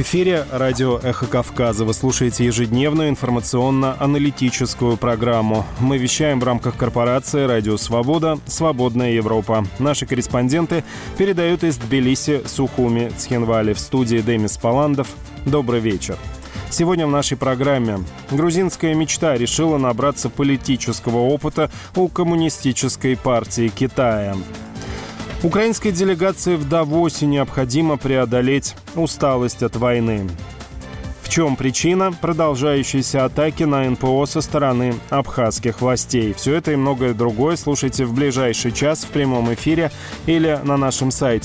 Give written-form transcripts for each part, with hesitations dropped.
эфире радио «Эхо Кавказа». Вы слушаете ежедневную информационно-аналитическую программу. Мы вещаем в рамках корпорации «Радио Свобода. Свободная Европа». Наши корреспонденты передают из Тбилиси, Сухуми, Цхинвали. В студии Демис Паландов. Добрый вечер. Сегодня в нашей программе грузинская мечта решила набраться политического опыта у коммунистической партии Китая. Украинской делегации в Давосе необходимо преодолеть усталость от войны. В чем причина продолжающейся атаки на НПО со стороны абхазских властей? Все это и многое другое слушайте в ближайший час в прямом эфире или на нашем сайте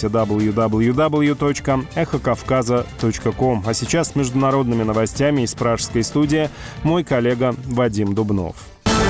www.эхокавказа.ком. А сейчас с международными новостями из пражской студии мой коллега Вадим Дубнов.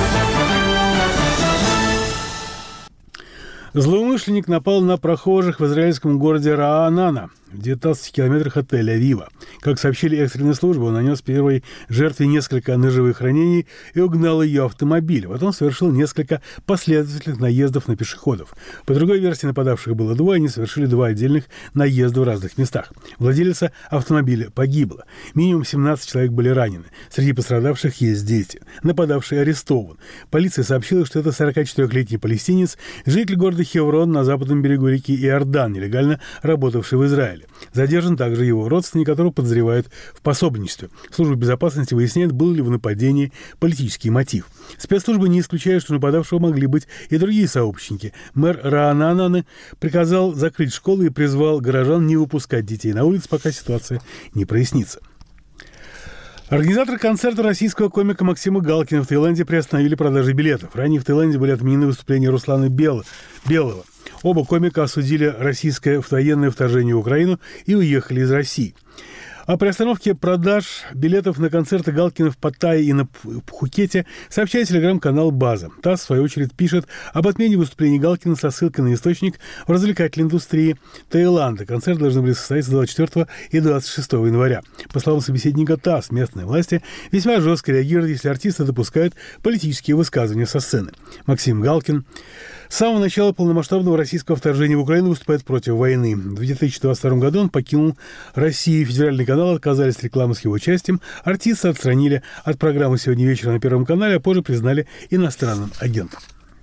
Злоумышленник напал на прохожих в израильском городе Раанана, в 19 километрах от Тель-Авива. Как сообщили экстренные службы, он нанес первой жертве несколько ножевых ранений и угнал ее автомобиль. Потом совершил несколько последовательных наездов на пешеходов. По другой версии, нападавших было двое, они совершили два отдельных наезда в разных местах. Владелица автомобиля погибла. Минимум 17 человек были ранены. Среди пострадавших есть дети. Нападавший арестован. Полиция сообщила, что это 44-летний палестинец, житель города Хеврон на западном берегу реки Иордан, нелегально работавший в Израиле. Задержан также его родственник, которого подозревают в пособничестве. Служба безопасности выясняет, был ли в нападении политический мотив. Спецслужбы не исключают, что нападавшего могли быть и другие сообщники. Мэр Раананы приказал закрыть школы и призвал горожан не выпускать детей на улицу, пока ситуация не прояснится. Организаторы концерта российского комика Максима Галкина в Таиланде приостановили продажи билетов. Ранее в Таиланде были отменены выступления Руслана Белого. Оба комика осудили российское военное вторжение в Украину и уехали из России. О приостановке продаж билетов на концерты Галкина в Паттайе и на Пхукете сообщает телеграм-канал «База». ТАСС, в свою очередь, пишет об отмене выступлений Галкина со ссылкой на источник в развлекательной индустрии Таиланда. Концерты должны были состояться 24 и 26 января. По словам собеседника ТАСС, местные власти весьма жестко реагируют, если артисты допускают политические высказывания со сцены. Максим Галкин с самого начала полномасштабного российского вторжения в Украину выступает против войны. В 2022 году он покинул Россию. Федеральный канал отказались от рекламы с его участием. Артиста отстранили от программы «Сегодня вечером» на Первом канале, а позже признали иностранным агентом.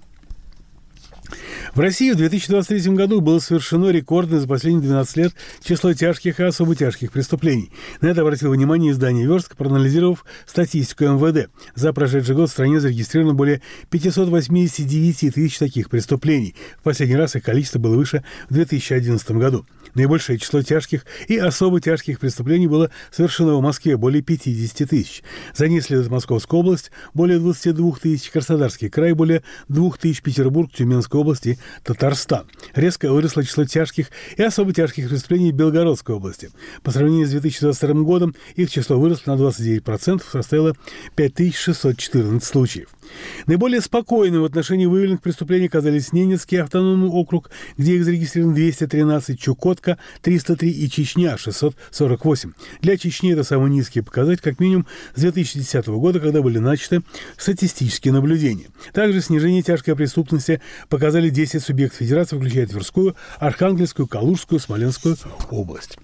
В России в 2023 году было совершено рекордное за последние 12 лет число тяжких и особо тяжких преступлений. На это обратило внимание издание «Верстка», проанализировав статистику МВД. За прошедший год в стране зарегистрировано более 589 тысяч таких преступлений. В последний раз их количество было выше в 2011 году. Наибольшее число тяжких и особо тяжких преступлений было совершено в Москве – более 50 тысяч. За ней следует Московская область – более 22 тысяч, Краснодарский край – более 2 тысяч, Петербург, Тюменская область и Татарстан. Резко выросло число тяжких и особо тяжких преступлений в Белгородской области. По сравнению с 2022 годом их число выросло на 29%, составило 5614 случаев. Наиболее спокойным в отношении выявленных преступлений оказались Ненецкий автономный округ, где их зарегистрировано 213, Чукотка – 303 и Чечня – 648. Для Чечни это самый низкий показатель, как минимум с 2010 года, когда были начаты статистические наблюдения. Также снижение тяжкой преступности показали 10 субъектов федерации, включая Тверскую, Архангельскую, Калужскую, Смоленскую область.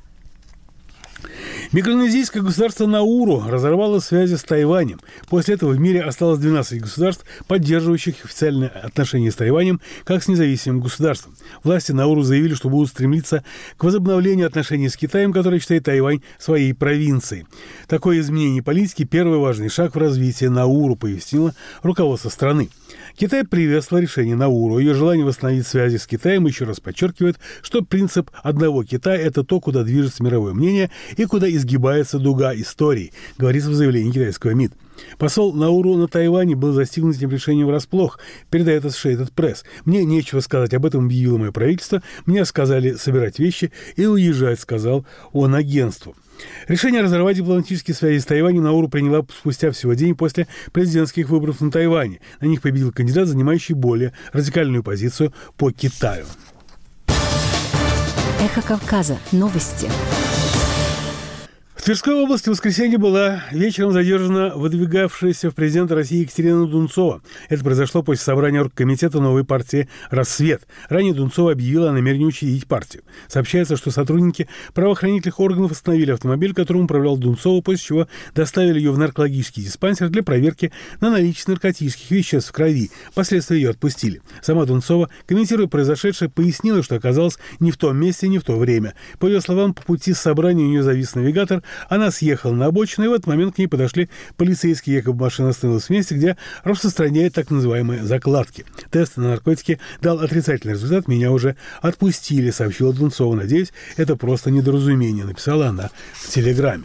Микронезийское государство Науру разорвало связи с Тайванем. После этого в мире осталось 12 государств, поддерживающих официальные отношения с Тайванем как с независимым государством. Власти Науру заявили, что будут стремиться к возобновлению отношений с Китаем, который считает Тайвань своей провинцией. Такое изменение политики – первый важный шаг в развитии Науру, пояснило руководство страны. Китай приветствовал решение Науру. Ее желание восстановить связи с Китаем еще раз подчеркивает, что принцип одного Китая – это то, куда движется мировое мнение и куда изгибается дуга истории, говорится в заявлении китайского МИД. Посол Науру на Тайване был застигнут этим решением врасплох, передает Associated Press. «Мне нечего сказать, об этом объявило мое правительство. Мне сказали собирать вещи и уезжать», сказал он агентству. Решение разорвать дипломатические связи с Тайванем Науру приняла спустя всего день после президентских выборов на Тайване. На них победил кандидат, занимающий более радикальную позицию по Китаю. Эхо Кавказа. Новости. В Тверской области в воскресенье была вечером задержана выдвигавшаяся в президенты России Екатерина Дунцова. Это произошло после собрания оргкомитета новой партии «Рассвет». Ранее Дунцова объявила о намерении учредить партию. Сообщается, что сотрудники правоохранительных органов остановили автомобиль, которым управлял Дунцова, после чего доставили ее в наркологический диспансер для проверки на наличие наркотических веществ в крови. Впоследствии ее отпустили. Сама Дунцова, комментируя произошедшее, пояснила, что оказалась не в том месте, не в то время. По ее словам, по пути с собрания у нее завис навигатор. Она съехала на обочину, и в этот момент к ней подошли полицейские. Якобы машина остановилась в месте, где распространяют так называемые закладки. Тест на наркотики дал отрицательный результат. Меня уже отпустили, сообщила Дунцова. Надеюсь, это просто недоразумение, написала она в Телеграме.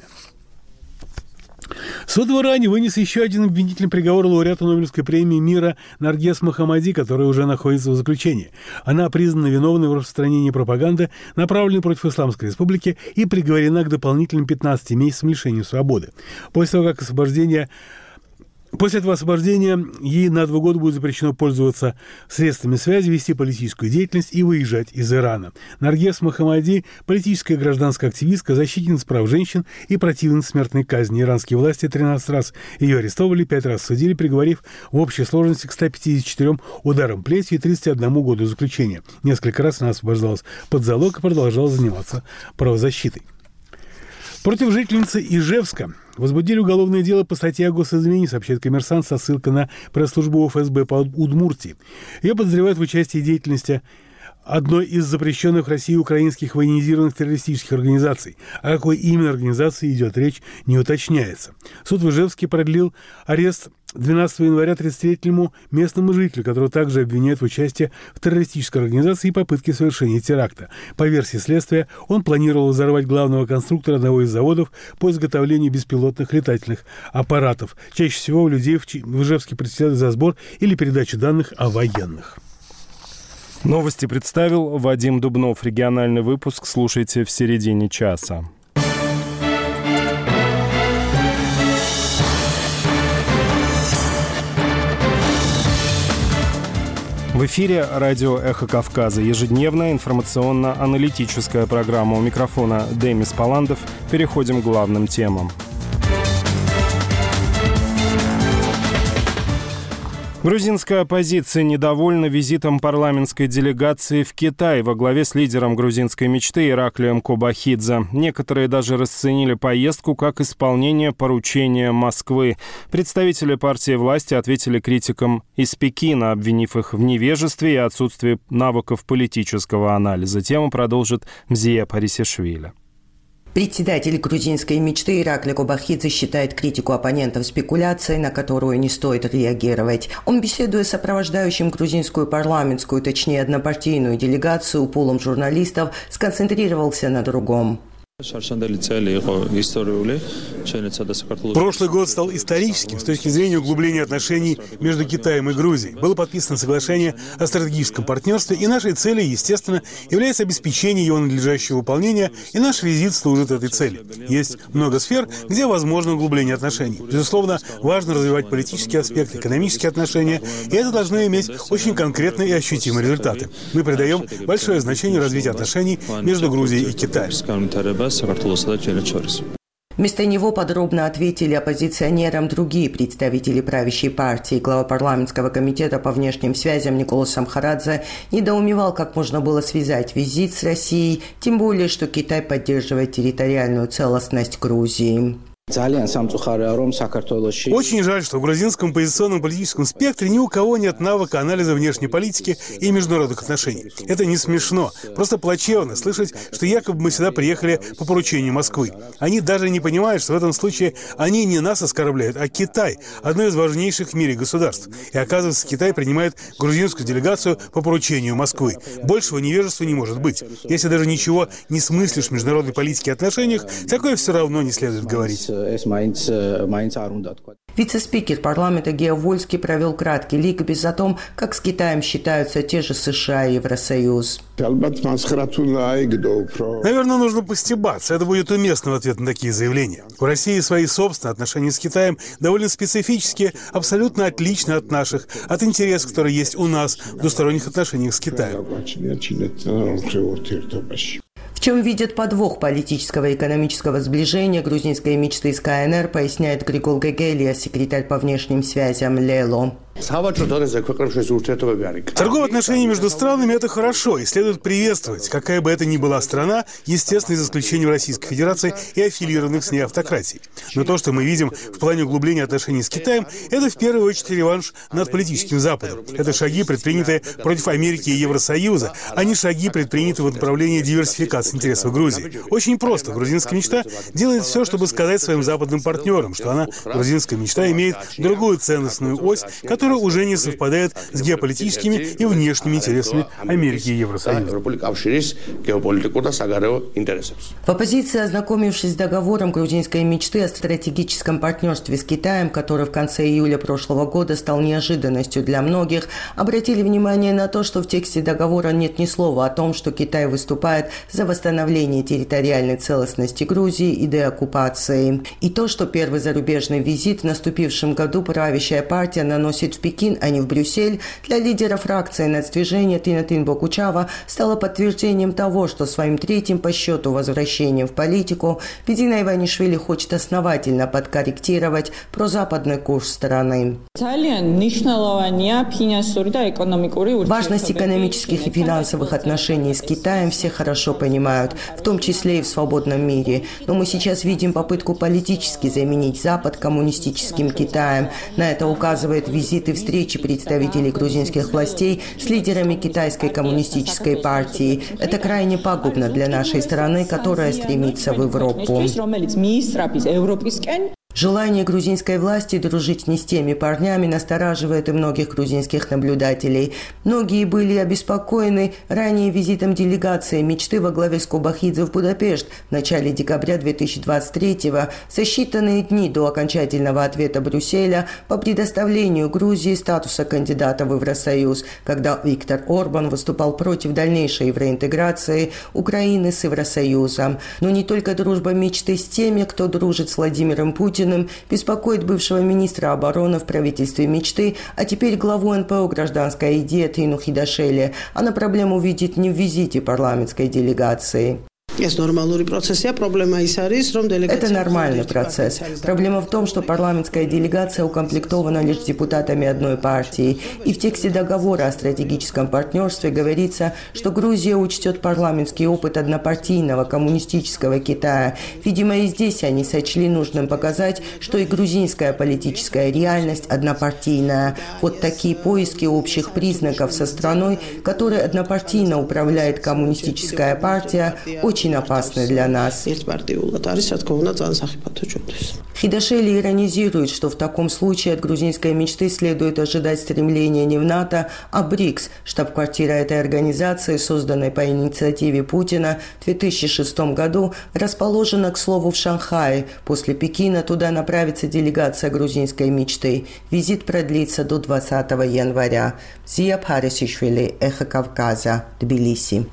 Суд в Иране вынес еще один обвинительный приговор лауреату Нобелевской премии мира Наргиз Мохаммади, которая уже находится в заключении. Она признана виновной в распространении пропаганды, направленной против Исламской Республики, и приговорена к дополнительным 15 месяцам лишения свободы. После этого освобождения ей на 2 года будет запрещено пользоваться средствами связи, вести политическую деятельность и выезжать из Ирана. Наргиз Мохаммади – политическая и гражданская активистка, защитница прав женщин и противница смертной казни. Иранские власти 13 раз ее арестовали, 5 раз судили, приговорив в общей сложности к 154 ударам плетью и 31 году заключения. Несколько раз она освобождалась под залог и продолжала заниматься правозащитой. Против жительницы Ижевска возбудили уголовное дело по статье о госизмене, сообщает «Коммерсант» со ссылкой на пресс-службу ФСБ по Удмуртии. Ее подозревают в участии в деятельности одной из запрещенных в России украинских военизированных террористических организаций. О какой именно организации идет речь, не уточняется. Суд в Ижевске продлил арест 12 января 33-летнему местному жителю, которого также обвиняют в участии в террористической организации и попытке совершения теракта. По версии следствия, он планировал взорвать главного конструктора одного из заводов по изготовлению беспилотных летательных аппаратов. Чаще всего у людей в Ижевске предстоят за сбор или передачу данных о военных. Новости представил Вадим Дубнов. Региональный выпуск слушайте в середине часа. В эфире радио «Эхо Кавказа». Ежедневная информационно-аналитическая программа. У микрофона Демис Паландов. Переходим к главным темам. Грузинская оппозиция недовольна визитом парламентской делегации в Китай во главе с лидером грузинской мечты Ираклием Кобахидзе. Некоторые даже расценили поездку как исполнение поручения Москвы. Представители партии власти ответили критикам из Пекина, обвинив их в невежестве и отсутствии навыков политического анализа. Тему продолжит Мзия Парисишвили. Председатель грузинской мечты Иракли Кобахидзе считает критику оппонентов спекуляцией, на которую не стоит реагировать. Он, беседуя с сопровождающим грузинскую парламентскую, точнее однопартийную делегацию пулом журналистов, сконцентрировался на другом. Прошлый год стал историческим с точки зрения углубления отношений между Китаем и Грузией. Было подписано соглашение о стратегическом партнерстве, и нашей целью, естественно, является обеспечение его надлежащего выполнения, и наш визит служит этой цели. Есть много сфер, где возможно углубление отношений. Безусловно, важно развивать политический аспект, экономические отношения, и это должно иметь очень конкретные и ощутимые результаты. Мы придаем большое значение развитию отношений между Грузией и Китаем. Вместо него подробно ответили оппозиционерам другие представители правящей партии. Глава парламентского комитета по внешним связям Николас Самхарадзе недоумевал, как можно было связать визит с Россией, тем более, что Китай поддерживает территориальную целостность Грузии. Очень жаль, что в грузинском оппозиционном политическом спектре ни у кого нет навыка анализа внешней политики и международных отношений. Это не смешно, просто плачевно слышать, что якобы мы сюда приехали по поручению Москвы. Они даже не понимают, что в этом случае они не нас оскорбляют, а Китай, одно из важнейших в мире государств. И оказывается, Китай принимает грузинскую делегацию по поручению Москвы. Большего невежества не может быть. Если даже ничего не смыслишь в международной политике и отношениях, такое все равно не следует говорить. Вице-спикер парламента Гео Вольский провел краткий ликбез о том, как с Китаем считаются те же США и Евросоюз. Наверное, нужно постебаться. Это будет уместный ответ на такие заявления. У России свои собственные отношения с Китаем довольно специфические, абсолютно отличные от наших, от интересов, которые есть у нас в двусторонних отношениях с Китаем. В чем видят подвох политического и экономического сближения грузинской мечты с КНР, поясняет Григол Гегелия, секретарь по внешним связям ЛЕЛО. Торговые отношения между странами – это хорошо, и следует приветствовать, какая бы это ни была страна, естественно, за исключением Российской Федерации и аффилированных с ней автократий. Но то, что мы видим в плане углубления отношений с Китаем, это в первую очередь реванш над политическим Западом. Это шаги, предпринятые против Америки и Евросоюза, а не шаги, предпринятые в направлении диверсификации интересов Грузии. Очень просто. Грузинская мечта делает все, чтобы сказать своим западным партнерам, что она, грузинская мечта, имеет другую ценностную ось, которая уже не совпадает с геополитическими и внешними интересами Америки и Евросоюза. В оппозиции, ознакомившись с договором грузинской мечты о стратегическом партнерстве с Китаем, который в конце июля прошлого года стал неожиданностью для многих, обратили внимание на то, что в тексте договора нет ни слова о том, что Китай выступает за восстановление территориальной целостности Грузии и деоккупации. И то, что первый зарубежный визит в наступившем году правящая партия наносит в Пекин, а не в Брюссель, для лидера фракции нацдвижения Тинатин Бокучава стало подтверждением того, что своим третьим по счету возвращением в политику Бидина Иванишвили хочет основательно подкорректировать прозападный курс страны. Важность экономических и финансовых отношений с Китаем все хорошо понимают, в том числе и в свободном мире. Но мы сейчас видим попытку политически заменить Запад коммунистическим Китаем. На это указывает визит и встречи представителей грузинских властей с лидерами китайской коммунистической партии. Это крайне пагубно для нашей страны, которая стремится в Европу. Желание грузинской власти дружить не с теми парнями настораживает и многих грузинских наблюдателей. Многие были обеспокоены ранее визитом делегации мечты во главе с Кобахидзе в Будапешт в начале декабря 2023-го, за считанные дни до окончательного ответа Брюсселя по предоставлению Грузии статуса кандидата в Евросоюз, когда Виктор Орбан выступал против дальнейшей евроинтеграции Украины с Евросоюзом. Но не только дружба мечты с теми, кто дружит с Владимиром Путиным, беспокоит бывшего министра обороны в правительстве мечты, а теперь главу НПО «Гражданская идея» Тину Хидашели. Она проблему видит не в визите парламентской делегации. Это нормальный процесс. Проблема в том, что парламентская делегация укомплектована лишь депутатами одной партии. И в тексте договора о стратегическом партнерстве говорится, что Грузия учтет парламентский опыт однопартийного коммунистического Китая. Видимо, и здесь они сочли нужным показать, что и грузинская политическая реальность однопартийная. Вот такие поиски общих признаков со страной, которой однопартийно управляет коммунистическая партия, очень опасны для нас. Хидашели иронизирует, что в таком случае от грузинской мечты следует ожидать стремления не в НАТО, а БРИКС, штаб-квартира этой организации, созданной по инициативе Путина в 2006 году, расположена, к слову, в Шанхае. После Пекина туда направится делегация грузинской мечты. Визит продлится до 20 января. Зия Парисишвили, Эхо Кавказа, Тбилиси.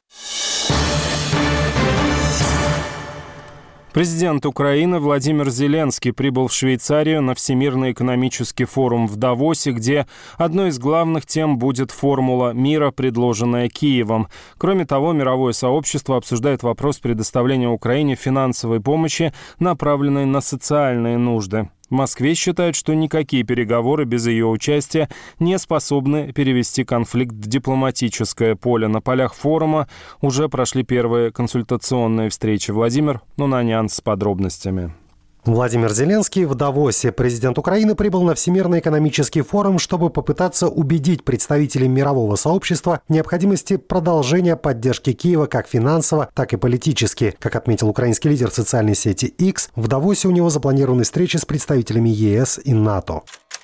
Президент Украины Владимир Зеленский прибыл в Швейцарию на Всемирный экономический форум в Давосе, где одной из главных тем будет формула мира, предложенная Киевом. Кроме того, мировое сообщество обсуждает вопрос предоставления Украине финансовой помощи, направленной на социальные нужды. В Москве считают, что никакие переговоры без ее участия не способны перевести конфликт в дипломатическое поле. На полях форума уже прошли первые консультационные встречи. Владимир Нунанян с подробностями. Владимир Зеленский в Давосе. Президент Украины прибыл на Всемирный экономический форум, чтобы попытаться убедить представителей мирового сообщества в необходимости продолжения поддержки Киева как финансово, так и политически. Как отметил украинский лидер в социальной сети X, в Давосе у него запланированы встречи с представителями ЕС и НАТО.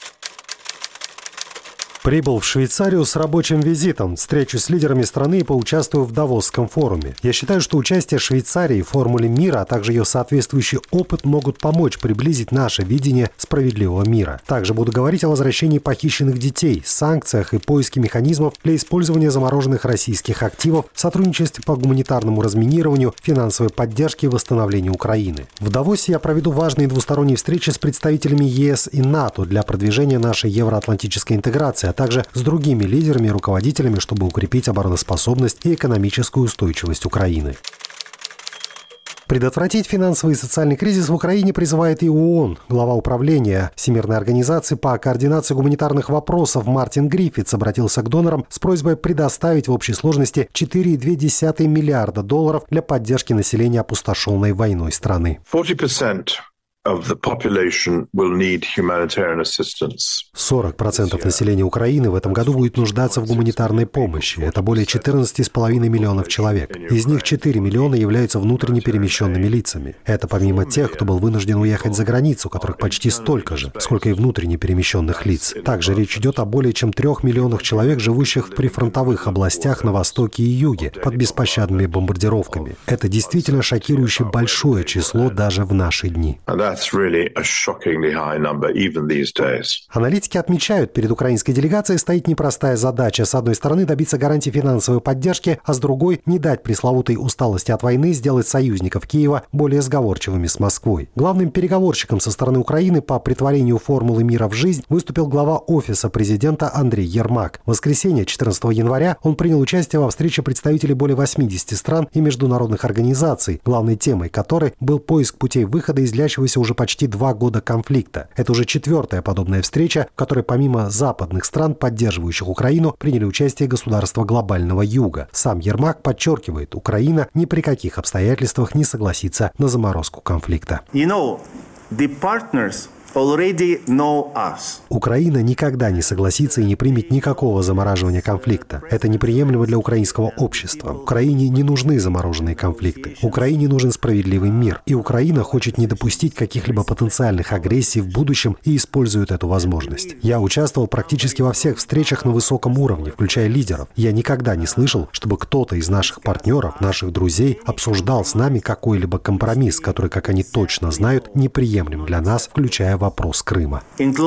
Прибыл в Швейцарию с рабочим визитом. Встречу с лидерами страны и поучаствую в Давосском форуме. Я считаю, что участие Швейцарии в формуле мира, а также ее соответствующий опыт могут помочь приблизить наше видение справедливого мира. Также буду говорить о возвращении похищенных детей, санкциях и поиске механизмов для использования замороженных российских активов, сотрудничестве по гуманитарному разминированию, финансовой поддержке и восстановлению Украины. В Давосе я проведу важные двусторонние встречи с представителями ЕС и НАТО для продвижения нашей евроатлантической интеграции, а также с другими лидерами и руководителями, чтобы укрепить обороноспособность и экономическую устойчивость Украины. Предотвратить финансовый и социальный кризис в Украине призывает и ООН. Глава управления Всемирной организации по координации гуманитарных вопросов Мартин Гриффитс обратился к донорам с просьбой предоставить в общей сложности $4,2 миллиарда для поддержки населения опустошенной войной страны. 40% населения Украины в этом году будет нуждаться в гуманитарной помощи. Это более 14,5 миллионов человек. Из них 4 миллиона являются внутренне перемещенными лицами. Это помимо тех, кто был вынужден уехать за границу, которых почти столько же, сколько и внутренне перемещенных лиц. Также речь идет о более чем 3 миллионах человек, живущих в прифронтовых областях на востоке и юге, под беспощадными бомбардировками. Это действительно шокирующе большое число даже в наши дни. Аналитики отмечают, перед украинской делегацией стоит непростая задача. С одной стороны, добиться гарантий финансовой поддержки, а с другой – не дать пресловутой усталости от войны сделать союзников Киева более сговорчивыми с Москвой. Главным переговорщиком со стороны Украины по претворению формулы мира в жизнь выступил глава Офиса президента Андрей Ермак. В воскресенье, 14 января, он принял участие во встрече представителей более 80 стран и международных организаций, главной темой которой был поиск путей выхода из длящегося уже почти 2 года конфликта. Это уже 4-я подобная встреча, в которой помимо западных стран, поддерживающих Украину, приняли участие государства глобального юга. Сам Ермак подчеркивает, Украина ни при каких обстоятельствах не согласится на заморозку конфликта. Украина никогда не согласится и не примет никакого замораживания конфликта. Это неприемлемо для украинского общества. Украине не нужны замороженные конфликты. Украине нужен справедливый мир. И Украина хочет не допустить каких-либо потенциальных агрессий в будущем и использует эту возможность. Я участвовал практически во всех встречах на высоком уровне, включая лидеров. Я никогда не слышал, чтобы кто-то из наших партнеров, наших друзей, обсуждал с нами какой-либо компромисс, который, как они точно знают, неприемлем для нас, включая вопрос Крыма.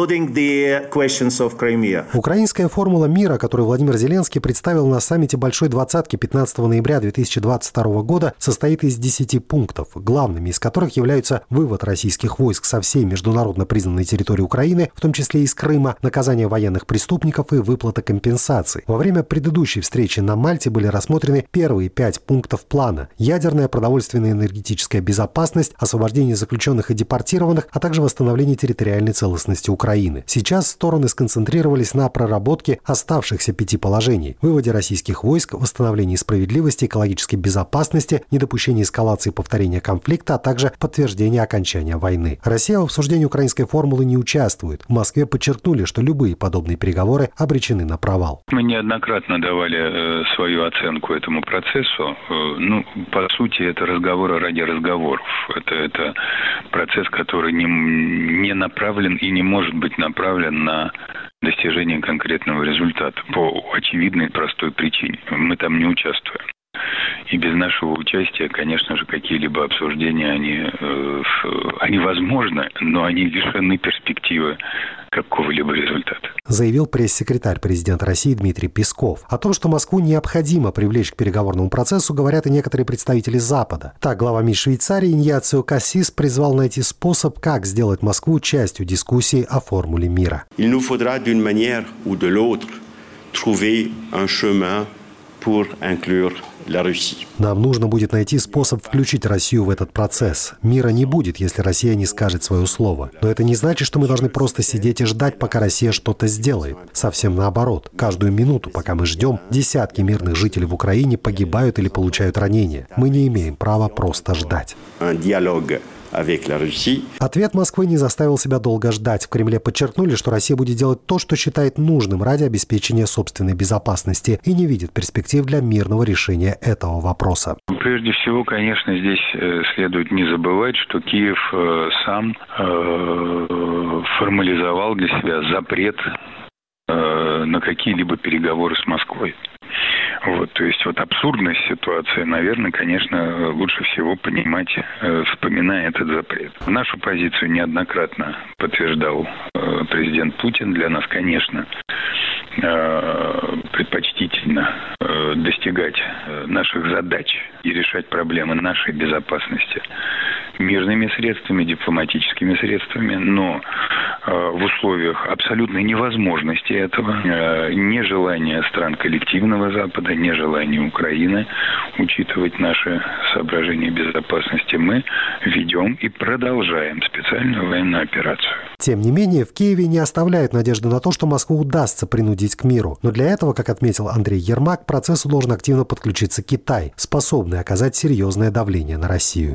Украинская формула мира, которую Владимир Зеленский представил на саммите Большой Двадцатки 15 ноября 2022 года, состоит из 10 пунктов, главными из которых являются вывод российских войск со всей международно признанной территории Украины, в том числе из Крыма, наказание военных преступников и выплата компенсаций. Во время предыдущей встречи на Мальте были рассмотрены первые 5 пунктов плана: ядерная, продовольственная и энергетическая безопасность, освобождение заключенных и депортированных, а также восстановление территориальной целостности Украины. Сейчас стороны сконцентрировались на проработке оставшихся 5 положений: выводе российских войск, восстановлении справедливости, экологической безопасности, недопущении эскалации и повторения конфликта, а также подтверждение окончания войны. Россия в обсуждении украинской формулы не участвует. В Москве подчеркнули, что любые подобные переговоры обречены на провал. Мы неоднократно давали свою оценку этому процессу. По сути, это разговоры ради разговоров. Это процесс, который не направлен и не может быть направлен на достижение конкретного результата по очевидной простой причине. Мы там не участвуем. И без нашего участия, конечно же, какие-либо обсуждения, они возможны, но они лишены перспективы какого-либо результата. Заявил пресс-секретарь президента России Дмитрий Песков. О том, что Москву необходимо привлечь к переговорному процессу, говорят и некоторые представители Запада. Так, глава МИД Швейцарии Иньяцио Кассис призвал найти способ, как сделать Москву частью дискуссии о формуле мира. Il nous faudra d'une manière ou de l'autre trouver un chemin pour inclure la Russie. Нам нужно будет найти способ включить Россию в этот процесс. Мира не будет, если Россия не скажет свое слово. Но это не значит, что мы должны просто сидеть и ждать, пока Россия что-то сделает. Совсем наоборот. Каждую минуту, пока мы ждем, десятки мирных жителей в Украине погибают или получают ранения. Мы не имеем права просто ждать. Ответ Москвы не заставил себя долго ждать. В Кремле подчеркнули, что Россия будет делать то, что считает нужным ради обеспечения собственной безопасности и не видит перспектив для мирного решения этого вопроса. Прежде всего, конечно, здесь следует не забывать, что Киев сам формализовал для себя запрет на какие-либо переговоры с Москвой. То есть абсурдность ситуации, наверное, конечно, лучше всего понимать, вспоминая этот запрет. Нашу позицию неоднократно подтверждал президент Путин. Для нас, конечно, предпочтительно достигать наших задач и решать проблемы нашей безопасности мирными средствами, дипломатическими средствами, но в условиях абсолютной невозможности этого, нежелания стран коллективного Запада, нежелания Украины учитывать наши соображения безопасности, мы ведем и продолжаем специальную военную операцию. Тем не менее, в Киеве не оставляют надежды на то, что Москву удастся принудить к миру. Но для этого, как отметил Андрей Ермак, к процессу должен активно подключиться Китай, способный оказать серьезное давление на Россию.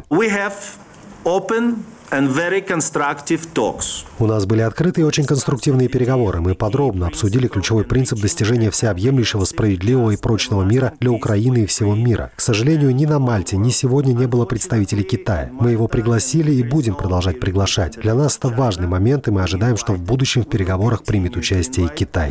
У нас были открытые и очень конструктивные переговоры. Мы подробно обсудили ключевой принцип достижения всеобъемлющего, справедливого и прочного мира для Украины и всего мира. К сожалению, ни на Мальте, ни сегодня не было представителей Китая. Мы его пригласили и будем продолжать приглашать. Для нас это важный момент, и мы ожидаем, что в будущем в переговорах примет участие и Китай.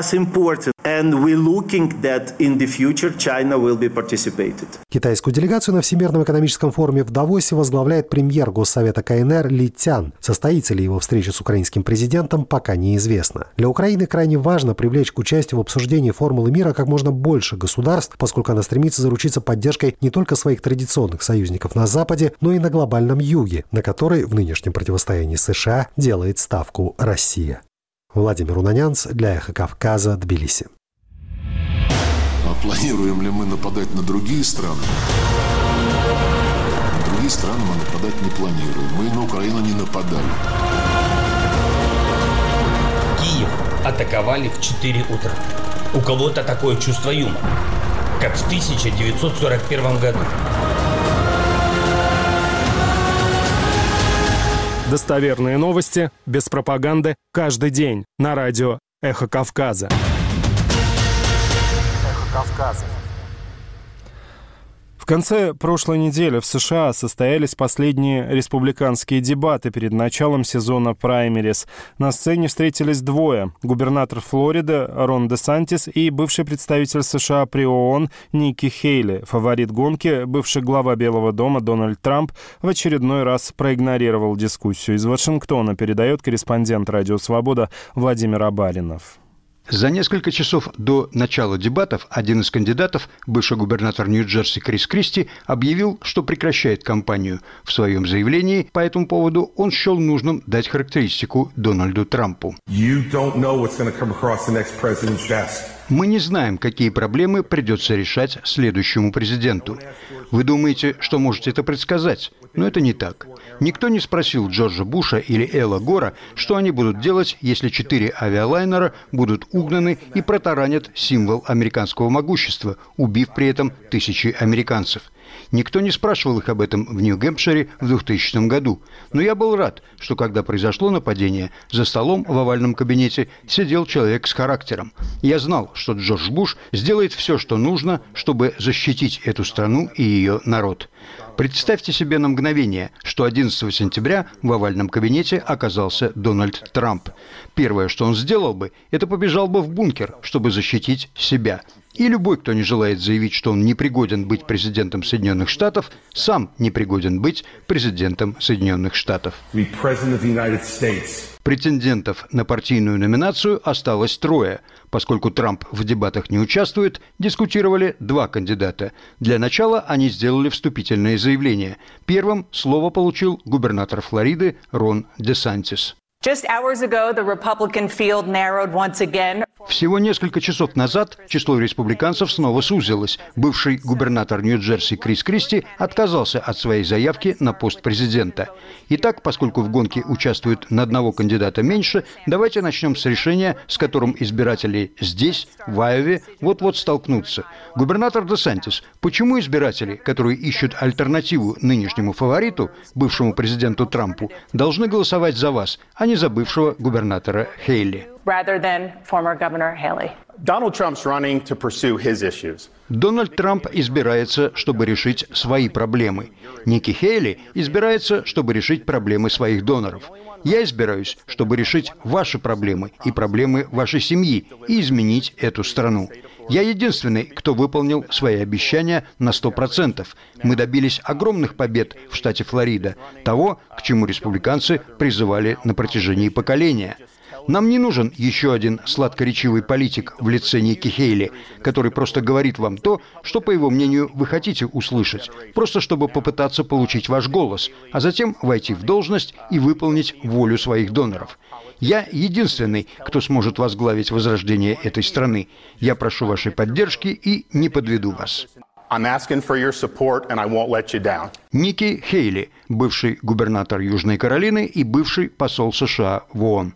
Китайскую делегацию на Всемирном экономическом форуме в Давосе возглавляет премьер Госсовета КНР Ли Цян. Состоится ли его встреча с украинским президентом, пока неизвестно. Для Украины крайне важно привлечь к участию в обсуждении формулы мира как можно больше государств, поскольку она стремится заручиться поддержкой не только своих традиционных союзников на Западе, но и на глобальном юге, на который в нынешнем противостоянии США делает ставку Россия. Владимир Унанянц для «Эхо Кавказа», Тбилиси. Планируем ли мы нападать на другие страны? На другие страны мы нападать не планируем. Мы на Украину не нападали. Киев атаковали в 4 утра. У кого-то такое чувство юмора, как в 1941 году. Достоверные новости, без пропаганды, каждый день на радио «Эхо Кавказа». В конце прошлой недели в США состоялись последние республиканские дебаты перед началом сезона праймерис. На сцене встретились двое – губернатор Флориды Рон Десантис и бывший представитель США при ООН Никки Хейли. Фаворит гонки, бывший глава Белого дома Дональд Трамп, в очередной раз проигнорировал дискуссию. Из Вашингтона передает корреспондент «Радио Свобода» Владимир Абаринов. За несколько часов до начала дебатов один из кандидатов, бывший губернатор Нью-Джерси Крис Кристи, объявил, что прекращает кампанию. В своем заявлении по этому поводу он счел нужным дать характеристику Дональду Трампу. Мы не знаем, какие проблемы придется решать следующему президенту. Вы думаете, что можете это предсказать? Но это не так. Никто не спросил Джорджа Буша или Элла Гора, что они будут делать, если 4 авиалайнера будут угнаны и протаранят символ американского могущества, убив при этом тысячи американцев. Никто не спрашивал их об этом в Нью-Гэмпшире в 2000 году. Но я был рад, что когда произошло нападение, за столом в овальном кабинете сидел человек с характером. Я знал, что Джордж Буш сделает все, что нужно, чтобы защитить эту страну и ее народ. Представьте себе на мгновение, что 11 сентября в овальном кабинете оказался Дональд Трамп. Первое, что он сделал бы, это побежал бы в бункер, чтобы защитить себя. И любой, кто не желает заявить, что он непригоден быть президентом Соединенных Штатов, сам непригоден быть президентом Соединенных Штатов. Претендентов на партийную номинацию осталось 3. Поскольку Трамп в дебатах не участвует, дискутировали 2 кандидата. Для начала они сделали вступительное заявление. Первым слово получил губернатор Флориды Рон Десантис. Всего несколько часов назад число республиканцев снова сузилось. Бывший губернатор Нью-Джерси Крис Кристи отказался от своей заявки на пост президента. Итак, поскольку в гонке участвует на одного кандидата меньше, давайте начнем с решения, с которым избиратели здесь, в Айове, вот-вот столкнутся. Губернатор Десантис, почему избиратели, которые ищут альтернативу нынешнему фавориту, бывшему президенту Трампу, должны голосовать за вас, а не за бывшего губернатора Хейли? Дональд Трамп избирается, чтобы решить свои проблемы. Никки Хейли избирается, чтобы решить проблемы своих доноров. Я избираюсь, чтобы решить ваши проблемы и проблемы вашей семьи и изменить эту страну. Я единственный, кто выполнил свои обещания на 100%. Мы добились огромных побед в штате Флорида, того, к чему республиканцы призывали на протяжении поколения. Нам не нужен еще один сладкоречивый политик в лице Ники Хейли, который просто говорит вам то, что, по его мнению, вы хотите услышать, просто чтобы попытаться получить ваш голос, а затем войти в должность и выполнить волю своих доноров. Я единственный, кто сможет возглавить возрождение этой страны. Я прошу вашей поддержки и не подведу вас. Ники Хейли, бывший губернатор Южной Каролины и бывший посол США в ООН.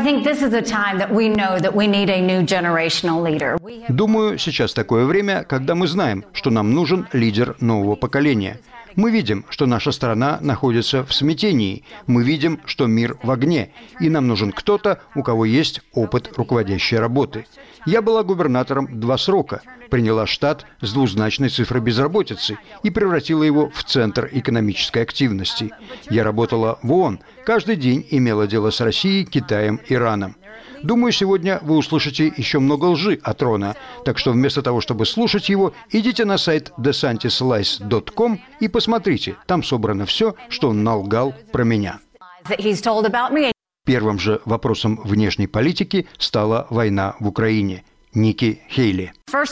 Думаю, сейчас такое время, когда мы знаем, что нам нужен лидер нового поколения. Мы видим, что наша страна находится в смятении. Мы видим, что мир в огне. И нам нужен кто-то, у кого есть опыт руководящей работы. Я была губернатором 2 срока, приняла штат с двузначной цифрой безработицы и превратила его в центр экономической активности. Я работала в ООН, каждый день имела дело с Россией, Китаем, Ираном. Думаю, сегодня вы услышите еще много лжи от Рона, так что вместо того, чтобы слушать его, идите на сайт desantislice.com и посмотрите, там собрано все, что он налгал про меня. Первым же вопросом внешней политики стала война в Украине. Ники Хейли.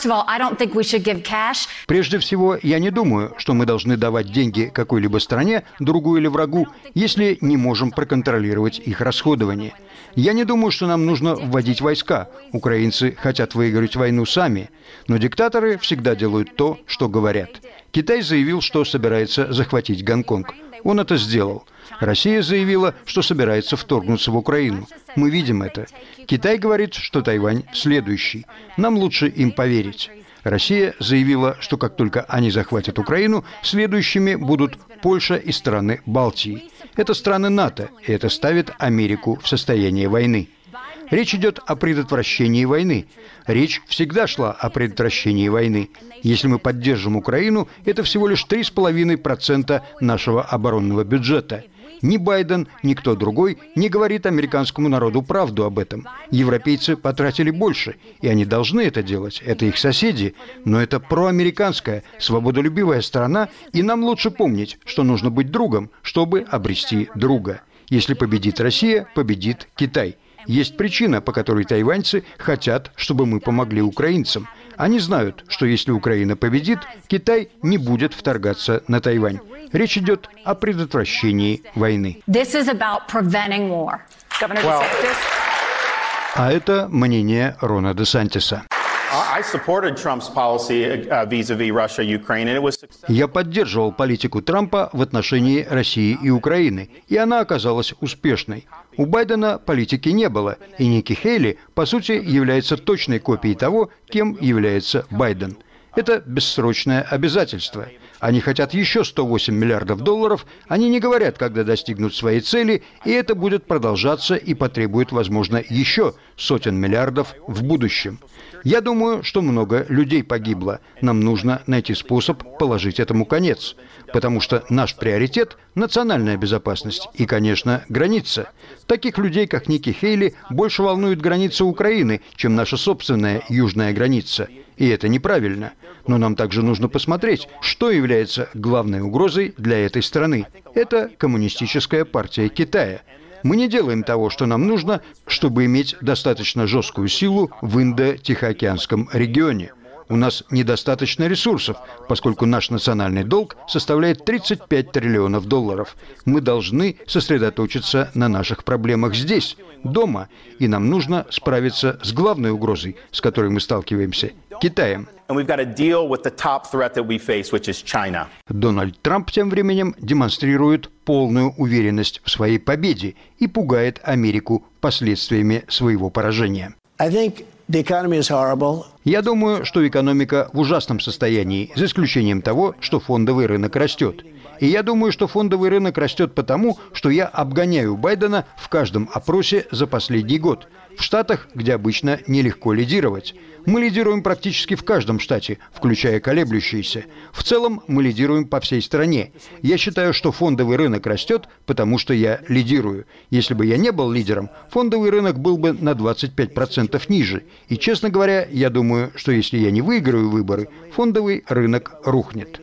Прежде всего, я не думаю, что мы должны давать деньги какой-либо стране, другу или врагу, если не можем проконтролировать их расходование. Я не думаю, что нам нужно вводить войска. Украинцы хотят выиграть войну сами. Но диктаторы всегда делают то, что говорят. Китай заявил, что собирается захватить Гонконг. Он это сделал. Россия заявила, что собирается вторгнуться в Украину. Мы видим это. Китай говорит, что Тайвань следующий. Нам лучше им поверить. Россия заявила, что как только они захватят Украину, следующими будут Польша и страны Балтии. Это страны НАТО, и это ставит Америку в состояние войны. Речь идет о предотвращении войны. Речь всегда шла о предотвращении войны. Если мы поддержим Украину, это всего лишь 3,5% нашего оборонного бюджета. Ни Байден, ни кто другой не говорит американскому народу правду об этом. Европейцы потратили больше, и они должны это делать. Это их соседи. Но это проамериканская, свободолюбивая страна, и нам лучше помнить, что нужно быть другом, чтобы обрести друга. Если победит Россия, победит Китай. Есть причина, по которой тайваньцы хотят, чтобы мы помогли украинцам. Они знают, что если Украина победит, Китай не будет вторгаться на Тайвань. Речь идет о предотвращении войны. А это мнение Рона Десантиса. Я поддерживал политику Трампа в отношении России и Украины, и она оказалась успешной. У Байдена политики не было, и Ники Хейли, по сути, является точной копией того, кем является Байден. Это бессрочное обязательство. Они хотят еще $108 миллиардов, они не говорят, когда достигнут своей цели, и это будет продолжаться и потребует, возможно, еще сотен миллиардов в будущем. Я думаю, что много людей погибло. Нам нужно найти способ положить этому конец. Потому что наш приоритет – национальная безопасность и, конечно, граница. Таких людей, как Ники Хейли, больше волнует граница Украины, чем наша собственная южная граница. И это неправильно. Но нам также нужно посмотреть, что является главной угрозой для этой страны. Это Коммунистическая партия Китая. Мы не делаем того, что нам нужно, чтобы иметь достаточно жесткую силу в Индо-Тихоокеанском регионе. У нас недостаточно ресурсов, поскольку наш национальный долг составляет $35 триллионов. Мы должны сосредоточиться на наших проблемах здесь, дома, и нам нужно справиться с главной угрозой, с которой мы сталкиваемся – Китаем. Дональд Трамп тем временем демонстрирует полную уверенность в своей победе и пугает Америку последствиями своего поражения. Я думаю, что экономика в ужасном состоянии, за исключением того, что фондовый рынок растет. И я думаю, что фондовый рынок растет потому, что я обгоняю Байдена в каждом опросе за последний год. В штатах, где обычно нелегко лидировать. Мы лидируем практически в каждом штате, включая колеблющиеся. В целом мы лидируем по всей стране. Я считаю, что фондовый рынок растет, потому что я лидирую. Если бы я не был лидером, фондовый рынок был бы на 25% ниже. И, честно говоря, я думаю, что если я не выиграю выборы, фондовый рынок рухнет.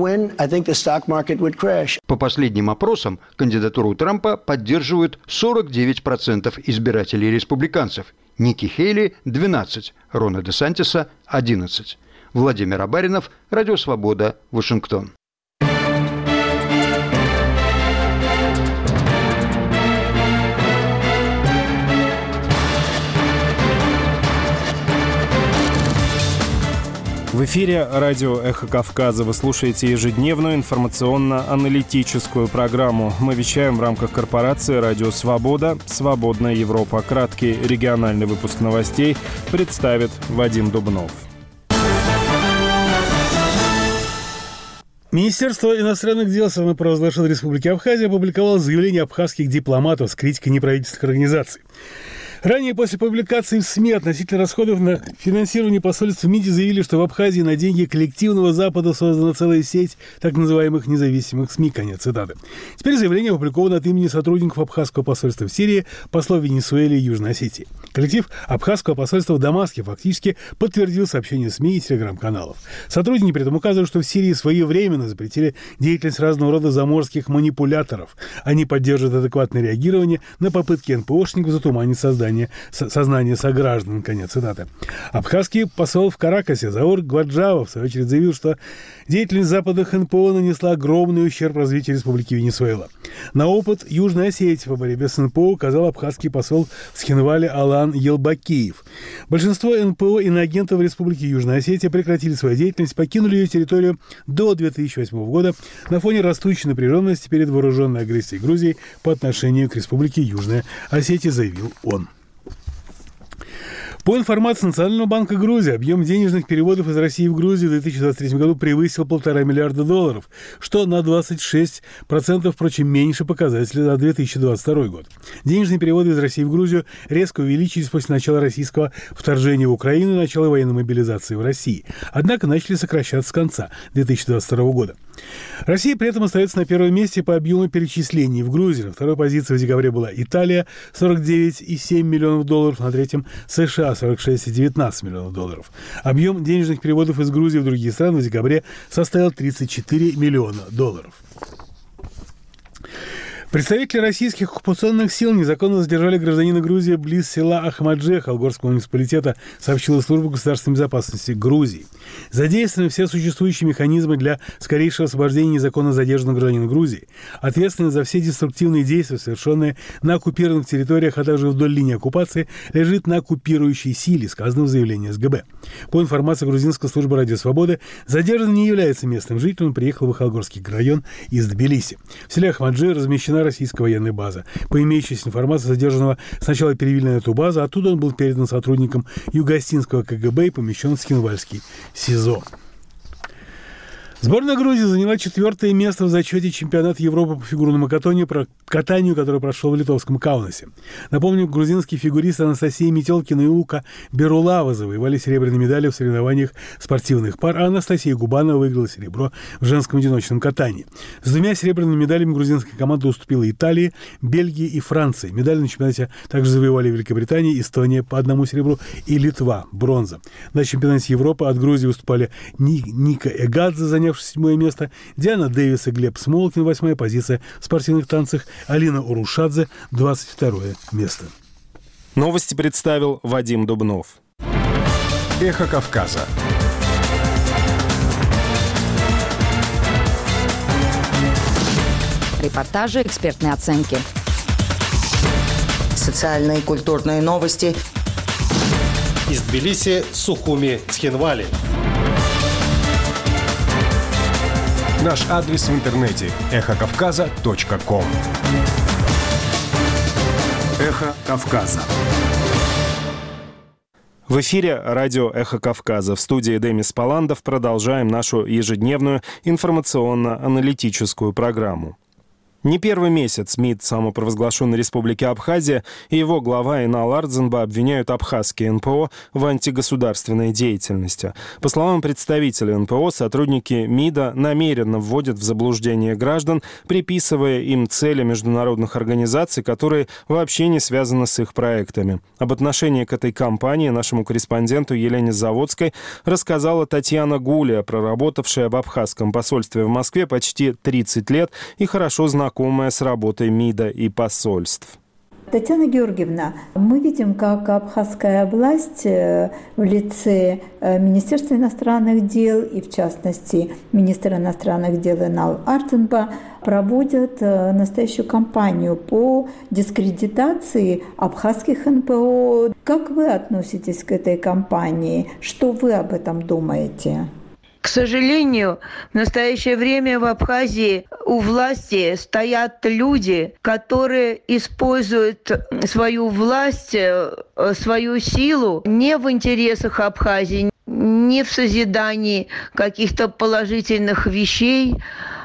По последним опросам, кандидатуру Трампа поддерживают 49% избирателей республиканцев. Ники Хейли – 12, Рона де Сантиса – 11. Владимир Абаринов, Радио Свобода, Вашингтон. В эфире радио «Эхо Кавказа». Вы слушаете ежедневную информационно-аналитическую программу. Мы вещаем в рамках корпорации «Радио Свобода», «Свободная Европа». Краткий региональный выпуск новостей представит Вадим Дубнов. Министерство иностранных дел самопровозглашенной Республики Абхазия опубликовало заявление абхазских дипломатов с критикой неправительственных организаций. Ранее, после публикации в СМИ относительно расходов на финансирование посольств в МИДе, заявили, что в Абхазии на деньги коллективного Запада создана целая сеть так называемых независимых СМИ. Конец цитаты. Теперь заявление опубликовано от имени сотрудников абхазского посольства в Сирии, послов Венесуэле и Южной Осетии. Коллектив абхазского посольства в Дамаске фактически подтвердил сообщения СМИ и телеграм-каналов. Сотрудники при этом указывают, что в Сирии своевременно запретили деятельность разного рода заморских манипуляторов. Они поддерживают адекватное реагирование на попытки НПОшников затуманить сознание сограждан. Конец цитаты. Абхазский посол в Каракасе Заур Гваджава в свою очередь заявил, что деятельность западных НПО нанесла огромный ущерб развитию Республики Венесуэла. На опыт Южной Осетии по борьбе с НПО указал абхазский посол в Схинвале Алан Елбакиев. Большинство НПО и иноагентов Республики Южная Осетия прекратили свою деятельность, покинули ее территорию до 2008 года на фоне растущей напряженности перед вооруженной агрессией Грузии по отношению к Республике Южная Осетия, заявил он. По информации Национального банка Грузии, объем денежных переводов из России в Грузию в 2023 году превысил $1,5 миллиарда, что на 26%, впрочем, меньше показателя за 2022 год. Денежные переводы из России в Грузию резко увеличились после начала российского вторжения в Украину и начала военной мобилизации в России. Однако начали сокращаться с конца 2022 года. Россия при этом остается на первом месте по объему перечислений в Грузии. На второй позиции в декабре была Италия – $49,7 миллионов, на третьем – США – $46,19 миллионов. Объем денежных переводов из Грузии в другие страны в декабре составил $34 миллиона. Представители российских оккупационных сил незаконно задержали гражданина Грузии близ села Ахмаджех Алгорского муниципалитета, сообщила служба государственной безопасности Грузии. Задействованы все существующие механизмы для скорейшего освобождения незаконно задержанного гражданина Грузии. Ответственность за все деструктивные действия, совершенные на оккупированных территориях, а также вдоль линии оккупации, лежит на оккупирующей силе, сказано в заявлении СГБ. По информации грузинской службы «Радио Свободы», задержанный не является местным жителем, он приехал в Халгорский район из Тбилиси. В селе Ахмаджи размещена российская военная база. По имеющейся информации, задержанного сначала перевели на эту базу, оттуда он был передан сотрудникам Юго-Осетинского КГБ и помещен в Схинвальский СИЗО. Сборная Грузии заняла 4-е место в зачете чемпионата Европы по фигурному катанию, который прошел в литовском Каунасе. Напомню, грузинские фигуристы Анастасия Метелкина и Лука Берулава завоевали серебряные медали в соревнованиях спортивных пар, а Анастасия Губанова выиграла серебро в женском одиночном катании. С 2 серебряными медалями грузинская команда уступила Италии, Бельгии и Франции. Медали на чемпионате также завоевали Великобритания, Эстония по 1 серебру и Литва – бронза. На чемпионате Европы от Грузии выступали Ника Эгадзе, заняв 7-е место, Диана Дэвис и Глеб Смолкин, 8-я позиция в спортивных танцах, Алина Урушадзе, 22-е место. Новости представил Вадим Дубнов. Эхо Кавказа. Репортажи, экспертные оценки. Социальные и культурные новости. Из Тбилиси, Сухуми, Схинвали. Наш адрес в интернете – эхокавказа.ком. Эхо Кавказа. В эфире радио «Эхо Кавказа». В студии Демис Паландов продолжаем нашу ежедневную информационно-аналитическую программу. Не первый месяц МИД самопровозглашенной Республики Абхазия и его глава Инал Ардзинба обвиняют абхазские НПО в антигосударственной деятельности. По словам представителя НПО, сотрудники МИДа намеренно вводят в заблуждение граждан, приписывая им цели международных организаций, которые вообще не связаны с их проектами. Об отношении к этой кампании нашему корреспонденту Елене Заводской рассказала Татьяна Гулия, проработавшая в абхазском посольстве в Москве почти 30 лет и хорошо знакомая с работой МИДа и посольств. Татьяна Георгиевна, мы видим, как абхазская власть в лице Министерства иностранных дел и, в частности, министра иностранных дел Инал Ардзинба проводят настоящую кампанию по дискредитации абхазских НПО. Как вы относитесь к этой кампании? Что вы об этом думаете? К сожалению, в настоящее время в Абхазии у власти стоят люди, которые используют свою власть, свою силу не в интересах Абхазии, не в созидании каких-то положительных вещей,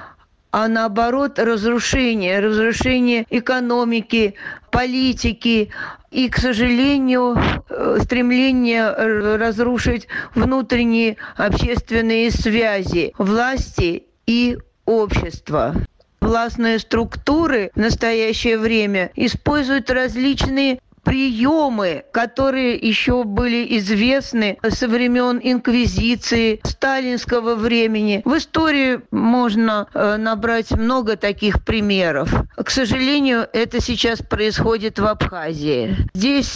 а наоборот разрушение экономики, политики и, к сожалению, стремление разрушить внутренние общественные связи власти и общества. Властные структуры в настоящее время используют различные приемы, которые еще были известны со времен Инквизиции, сталинского времени. В истории можно набрать много таких примеров. К сожалению, это сейчас происходит в Абхазии. Здесь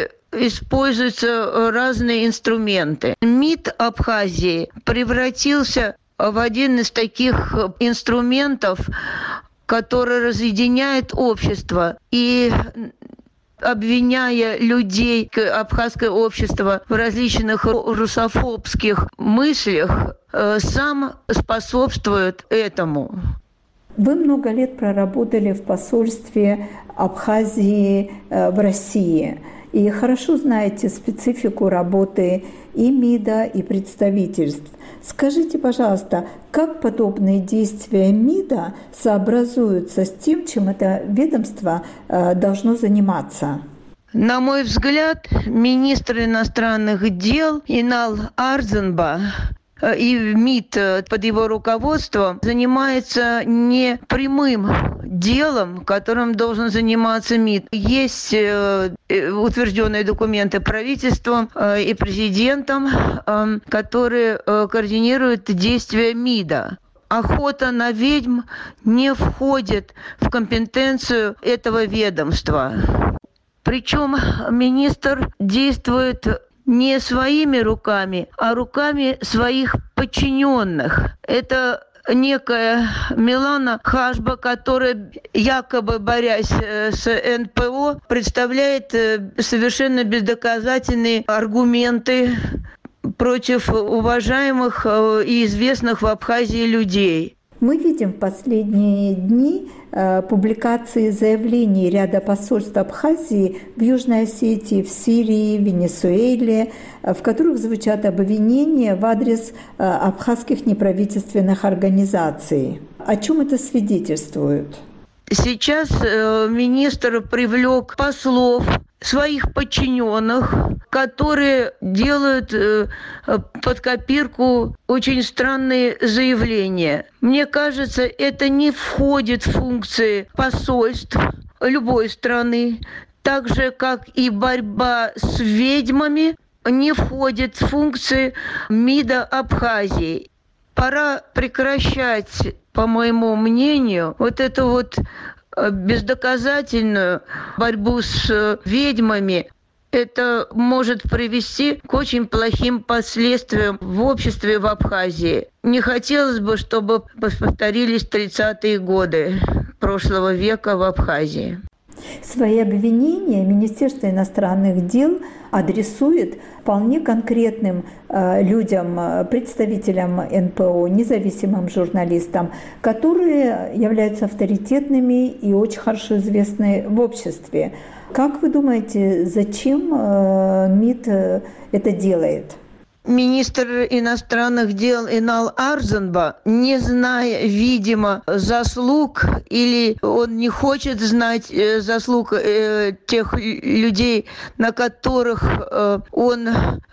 используются разные инструменты. МИД Абхазии превратился в один из таких инструментов, который разъединяет общество и обвиняя людей, абхазское общество в различных русофобских мыслях, сам способствует этому. Вы много лет проработали в посольстве Абхазии в России и хорошо знаете специфику работы и МИДа, и представительств. Скажите, пожалуйста, как подобные действия МИДа сообразуются с тем, чем это ведомство должно заниматься? На мой взгляд, министр иностранных дел Инал Ардзинба и МИД под его руководством занимается не прямым делом, которым должен заниматься МИД. Есть утвержденные документы правительством и президентом, которые координируют действия МИДа. Охота на ведьм не входит в компетенцию этого ведомства. Причем министр действует не своими руками, а руками своих подчиненных. Это некая Милана Хашба, которая, якобы борясь с НПО, представляет совершенно бездоказательные аргументы против уважаемых и известных в Абхазии людей. Мы видим в последние дни публикации заявлений ряда посольств Абхазии в Южной Осетии, в Сирии, в Венесуэле, в которых звучат обвинения в адрес абхазских неправительственных организаций. О чем это свидетельствует? Сейчас министр привлек послов, своих подчиненных, которые делают под копирку очень странные заявления. Мне кажется, это не входит в функции посольств любой страны, так же, как и борьба с ведьмами не входит в функции МИДа Абхазии. Пора прекращать, по моему мнению, вот эту вот бездоказательную борьбу с ведьмами. Это может привести к очень плохим последствиям в обществе в Абхазии. Не хотелось бы, чтобы повторились 30-е годы прошлого века в Абхазии. Свои обвинения Министерство иностранных дел адресует вполне конкретным людям, представителям НПО, независимым журналистам, которые являются авторитетными и очень хорошо известны в обществе. Как вы думаете, зачем МИД это делает? Министр иностранных дел Инал Арзанба, не зная, видимо, заслуг, или он не хочет знать заслуг тех людей, на которых он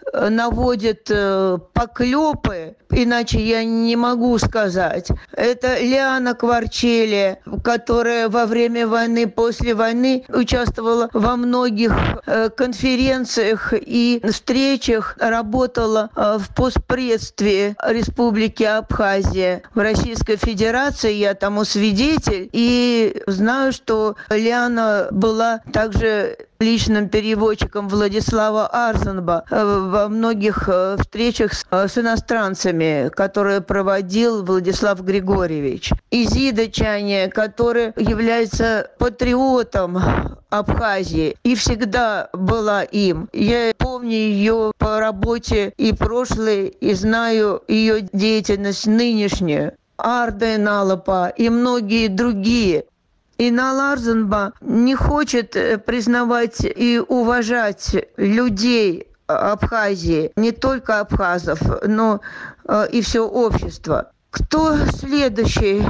наводит поклепы, иначе я не могу сказать. Это Лиана Кварчелия, которая во время войны, после войны участвовала во многих конференциях и встречах, работала в постпредстве Республики Абхазия в Российской Федерации. Я тому свидетель. И знаю, что Лиана была также личным переводчиком Владислава Арзанба во многих встречах с иностранцами, которые проводил Владислав Григорьевич. Изида Чайня, которая является патриотом Абхазии и всегда была им. Я помню ее по работе и прошлой, и знаю ее деятельность нынешнюю. Арда Иналапа и многие другие. Инал Арзанба не хочет признавать и уважать людей Абхазии, не только абхазов, но и все общество. Кто следующий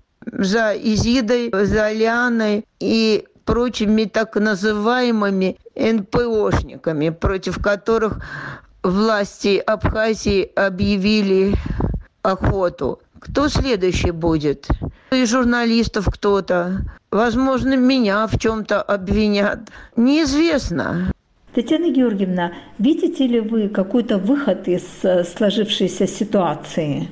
за Изидой, за Лианой и прочими так называемыми НПОшниками, против которых власти Абхазии объявили охоту? Кто следующий будет? И журналистов кто-то. Возможно, меня в чем-то обвинят. Неизвестно. Татьяна Георгиевна, видите ли вы какой-то выход из сложившейся ситуации?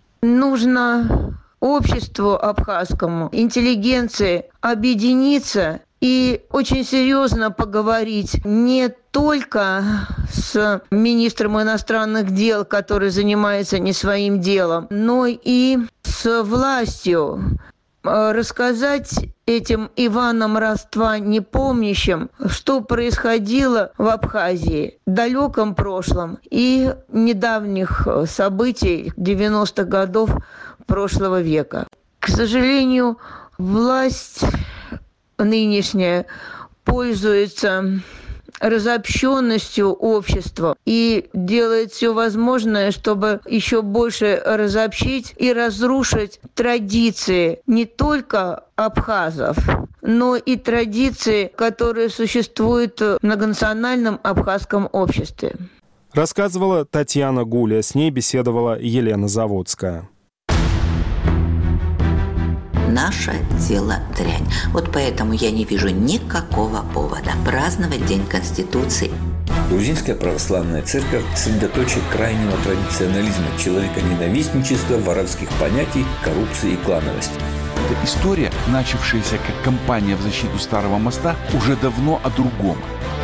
Нужно обществу абхазскому, интеллигенции объединиться и очень серьезно поговорить не только с министром иностранных дел, который занимается не своим делом, но и с властью. Рассказать этим Иванам родства непомнящим, что происходило в Абхазии в далеком прошлом и недавних событий 90-х годов прошлого века. К сожалению, власть нынешняя пользуется разобщенностью общества и делает все возможное, чтобы еще больше разобщить и разрушить традиции не только абхазов, но и традиции, которые существуют в многонациональном абхазском обществе. Рассказывала Татьяна Гуля, с ней беседовала Елена Заводская. Наше дело дрянь. Вот поэтому я не вижу никакого повода праздновать День Конституции. Грузинская православная церковь – средоточие крайнего традиционализма, человеконенавистничества, воровских понятий, коррупции и клановости. Эта история, начавшаяся как кампания в защиту Старого моста, уже давно о другом.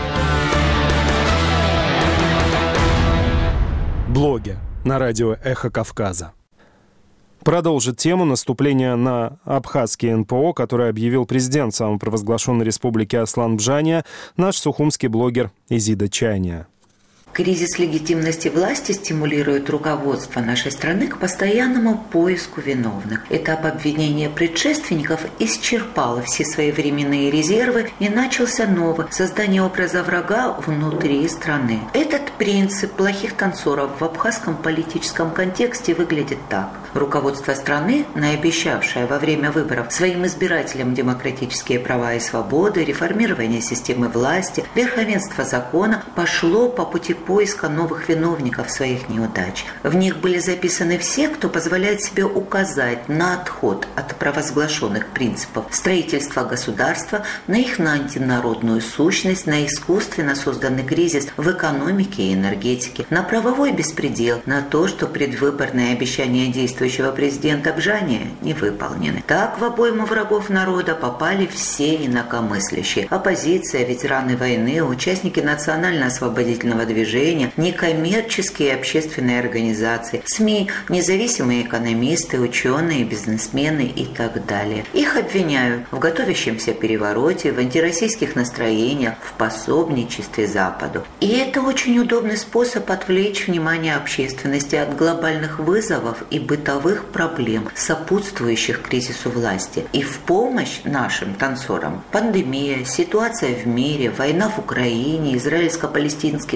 Блоги на радио «Эхо Кавказа». Продолжит тему наступления на абхазские НПО, которое объявил президент самопровозглашенной республики Аслан Бжания, наш сухумский блогер Изида Чайня. Кризис легитимности власти стимулирует руководство нашей страны к постоянному поиску виновных. Этап обвинения предшественников исчерпало все свои временные резервы и начался новый – создание образа врага внутри страны. Этот принцип плохих танцоров в абхазском политическом контексте выглядит так. Руководство страны, наобещавшее во время выборов своим избирателям демократические права и свободы, реформирование системы власти, верховенство закона, пошло по пути поиска новых виновников своих неудач. В них были записаны все, кто позволяет себе указать на отход от провозглашенных принципов строительства государства, на их антинародную сущность, на искусственно созданный кризис в экономике и энергетике, на правовой беспредел, на то, что предвыборные обещания действующего президента Бжания не выполнены. Так в обойму врагов народа попали все инакомыслящие. Оппозиция, ветераны войны, участники национально-освободительного движения, некоммерческие и общественные организации, СМИ, независимые экономисты, ученые, бизнесмены и так далее. Их обвиняют в готовящемся перевороте, в антироссийских настроениях, в пособничестве Западу. И это очень удобный способ отвлечь внимание общественности от глобальных вызовов и бытовых проблем, сопутствующих кризису власти. И в помощь нашим танцорам пандемия, ситуация в мире, война в Украине, израильско-палестинский конфликт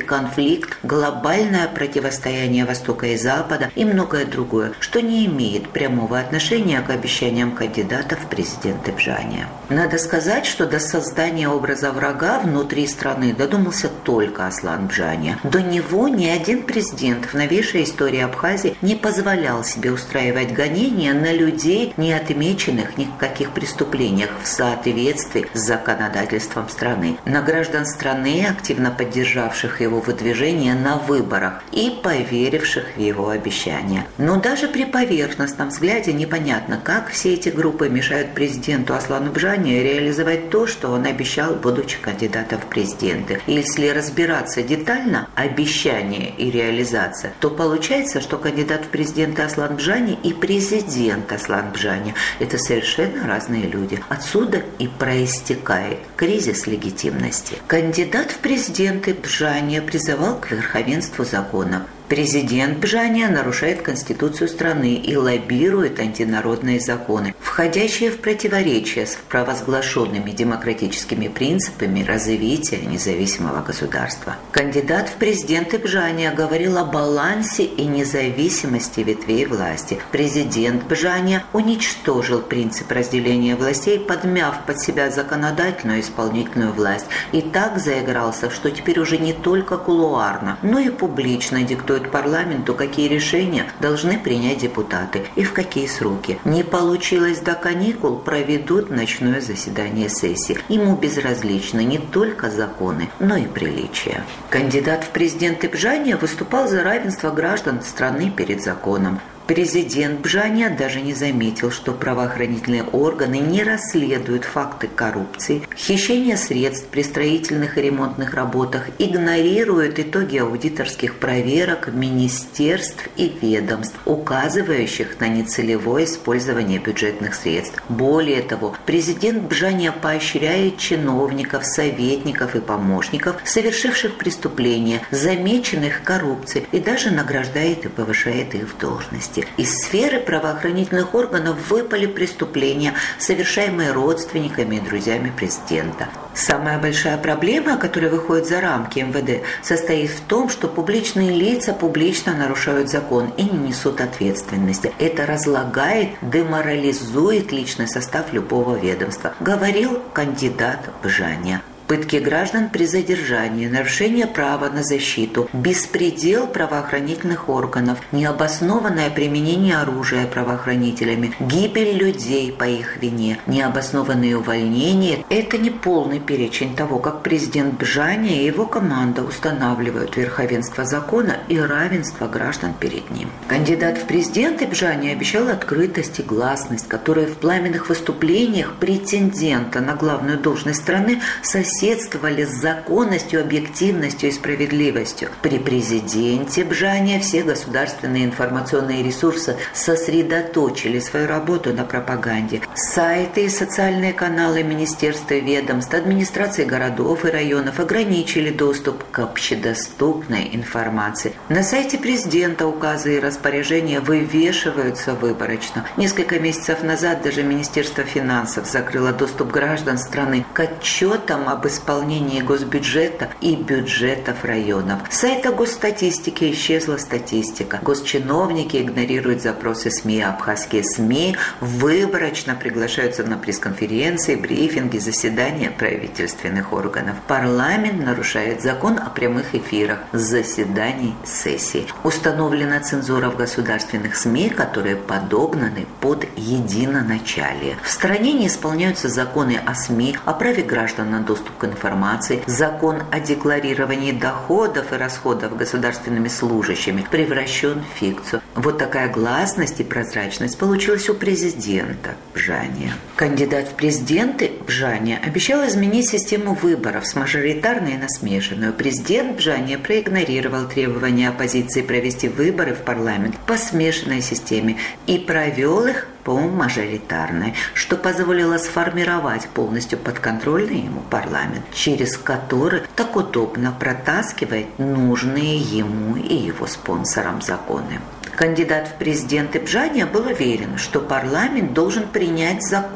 конфликт, глобальное противостояние Востока и Запада и многое другое, что не имеет прямого отношения к обещаниям кандидата в президенты Бжания. Надо сказать, что до создания образа врага внутри страны додумался только Аслан Бжания. До него ни один президент в новейшей истории Абхазии не позволял себе устраивать гонения на людей, не отмеченных ни в каких преступлениях в соответствии с законодательством страны, на граждан страны, активно поддержавших его выдвижение на выборах и поверивших в его обещания. Но даже при поверхностном взгляде непонятно, как все эти группы мешают президенту Аслану Бжания реализовать то, что он обещал, будучи кандидатом в президенты. И если разбираться детально, обещание и реализация, то получается, что кандидат в президенты Аслан Бжания и президент Аслан Бжания – это совершенно разные люди. Отсюда и проистекает кризис легитимности. Кандидат в президенты Бжания призывал к верховенству закона. Президент Бжания нарушает Конституцию страны и лоббирует антинародные законы, входящие в противоречие с провозглашенными демократическими принципами развития независимого государства. Кандидат в президенты Бжания говорил о балансе и независимости ветвей власти. Президент Бжания уничтожил принцип разделения властей, подмяв под себя законодательную и исполнительную власть, и так заигрался, что теперь уже не только кулуарно, но и публично диктует парламенту, какие решения должны принять депутаты и в какие сроки. Не получилось до каникул, проведут ночное заседание сессии. Ему безразличны не только законы, но и приличия. Кандидат в президенты Бжания выступал за равенство граждан страны перед законом. Президент Бжания даже не заметил, что правоохранительные органы не расследуют факты коррупции, хищения средств при строительных и ремонтных работах, игнорируют итоги аудиторских проверок министерств и ведомств, указывающих на нецелевое использование бюджетных средств. Более того, президент Бжания поощряет чиновников, советников и помощников, совершивших преступления, замеченных коррупцией, и даже награждает и повышает их в должности. Из сферы правоохранительных органов выпали преступления, совершаемые родственниками и друзьями президента. Самая большая проблема, которая выходит за рамки МВД, состоит в том, что публичные лица публично нарушают закон и не несут ответственности. Это разлагает, деморализует личный состав любого ведомства, говорил кандидат Бжания. Пытки граждан при задержании, нарушение права на защиту, беспредел правоохранительных органов, необоснованное применение оружия правоохранителями, гибель людей по их вине, необоснованные увольнения – это не полный перечень того, как президент Бжания и его команда устанавливают верховенство закона и равенство граждан перед ним. Кандидат в президенты Бжания обещал открытость и гласность, которые в пламенных выступлениях претендента на главную должность страны соседствовали с законностью, объективностью и справедливостью. При президенте Бжания все государственные информационные ресурсы сосредоточили свою работу на пропаганде. Сайты и социальные каналы министерств и ведомств, администрации городов и районов ограничили доступ к общедоступной информации. На сайте президента указы и распоряжения вывешиваются выборочно. Несколько месяцев назад даже Министерство финансов закрыло доступ граждан страны к отчетам об исполнении госбюджета и бюджетов районов. С сайта госстатистики исчезла статистика. Госчиновники игнорируют запросы СМИ. Абхазские СМИ выборочно приглашаются на пресс-конференции, брифинги, заседания правительственных органов. Парламент нарушает закон о прямых эфирах заседаний сессий. Установлена цензура в государственных СМИ, которые подогнаны под единоначалие. В стране не исполняются законы о СМИ, о праве граждан на доступ к информации, закон о декларировании доходов и расходов государственными служащими превращен в фикцию. Вот такая гласность и прозрачность получилась у президента Бжания. Кандидат в президенты Бжания обещал изменить систему выборов с мажоритарной на смешанную. Президент Бжания проигнорировал требования оппозиции провести выборы в парламент по смешанной системе и провел их по мажоритарной, что позволило сформировать полностью подконтрольный ему парламент, через который так удобно протаскивать нужные ему и его спонсорам законы. Кандидат в президенты Бжания был уверен, что парламент должен принять закон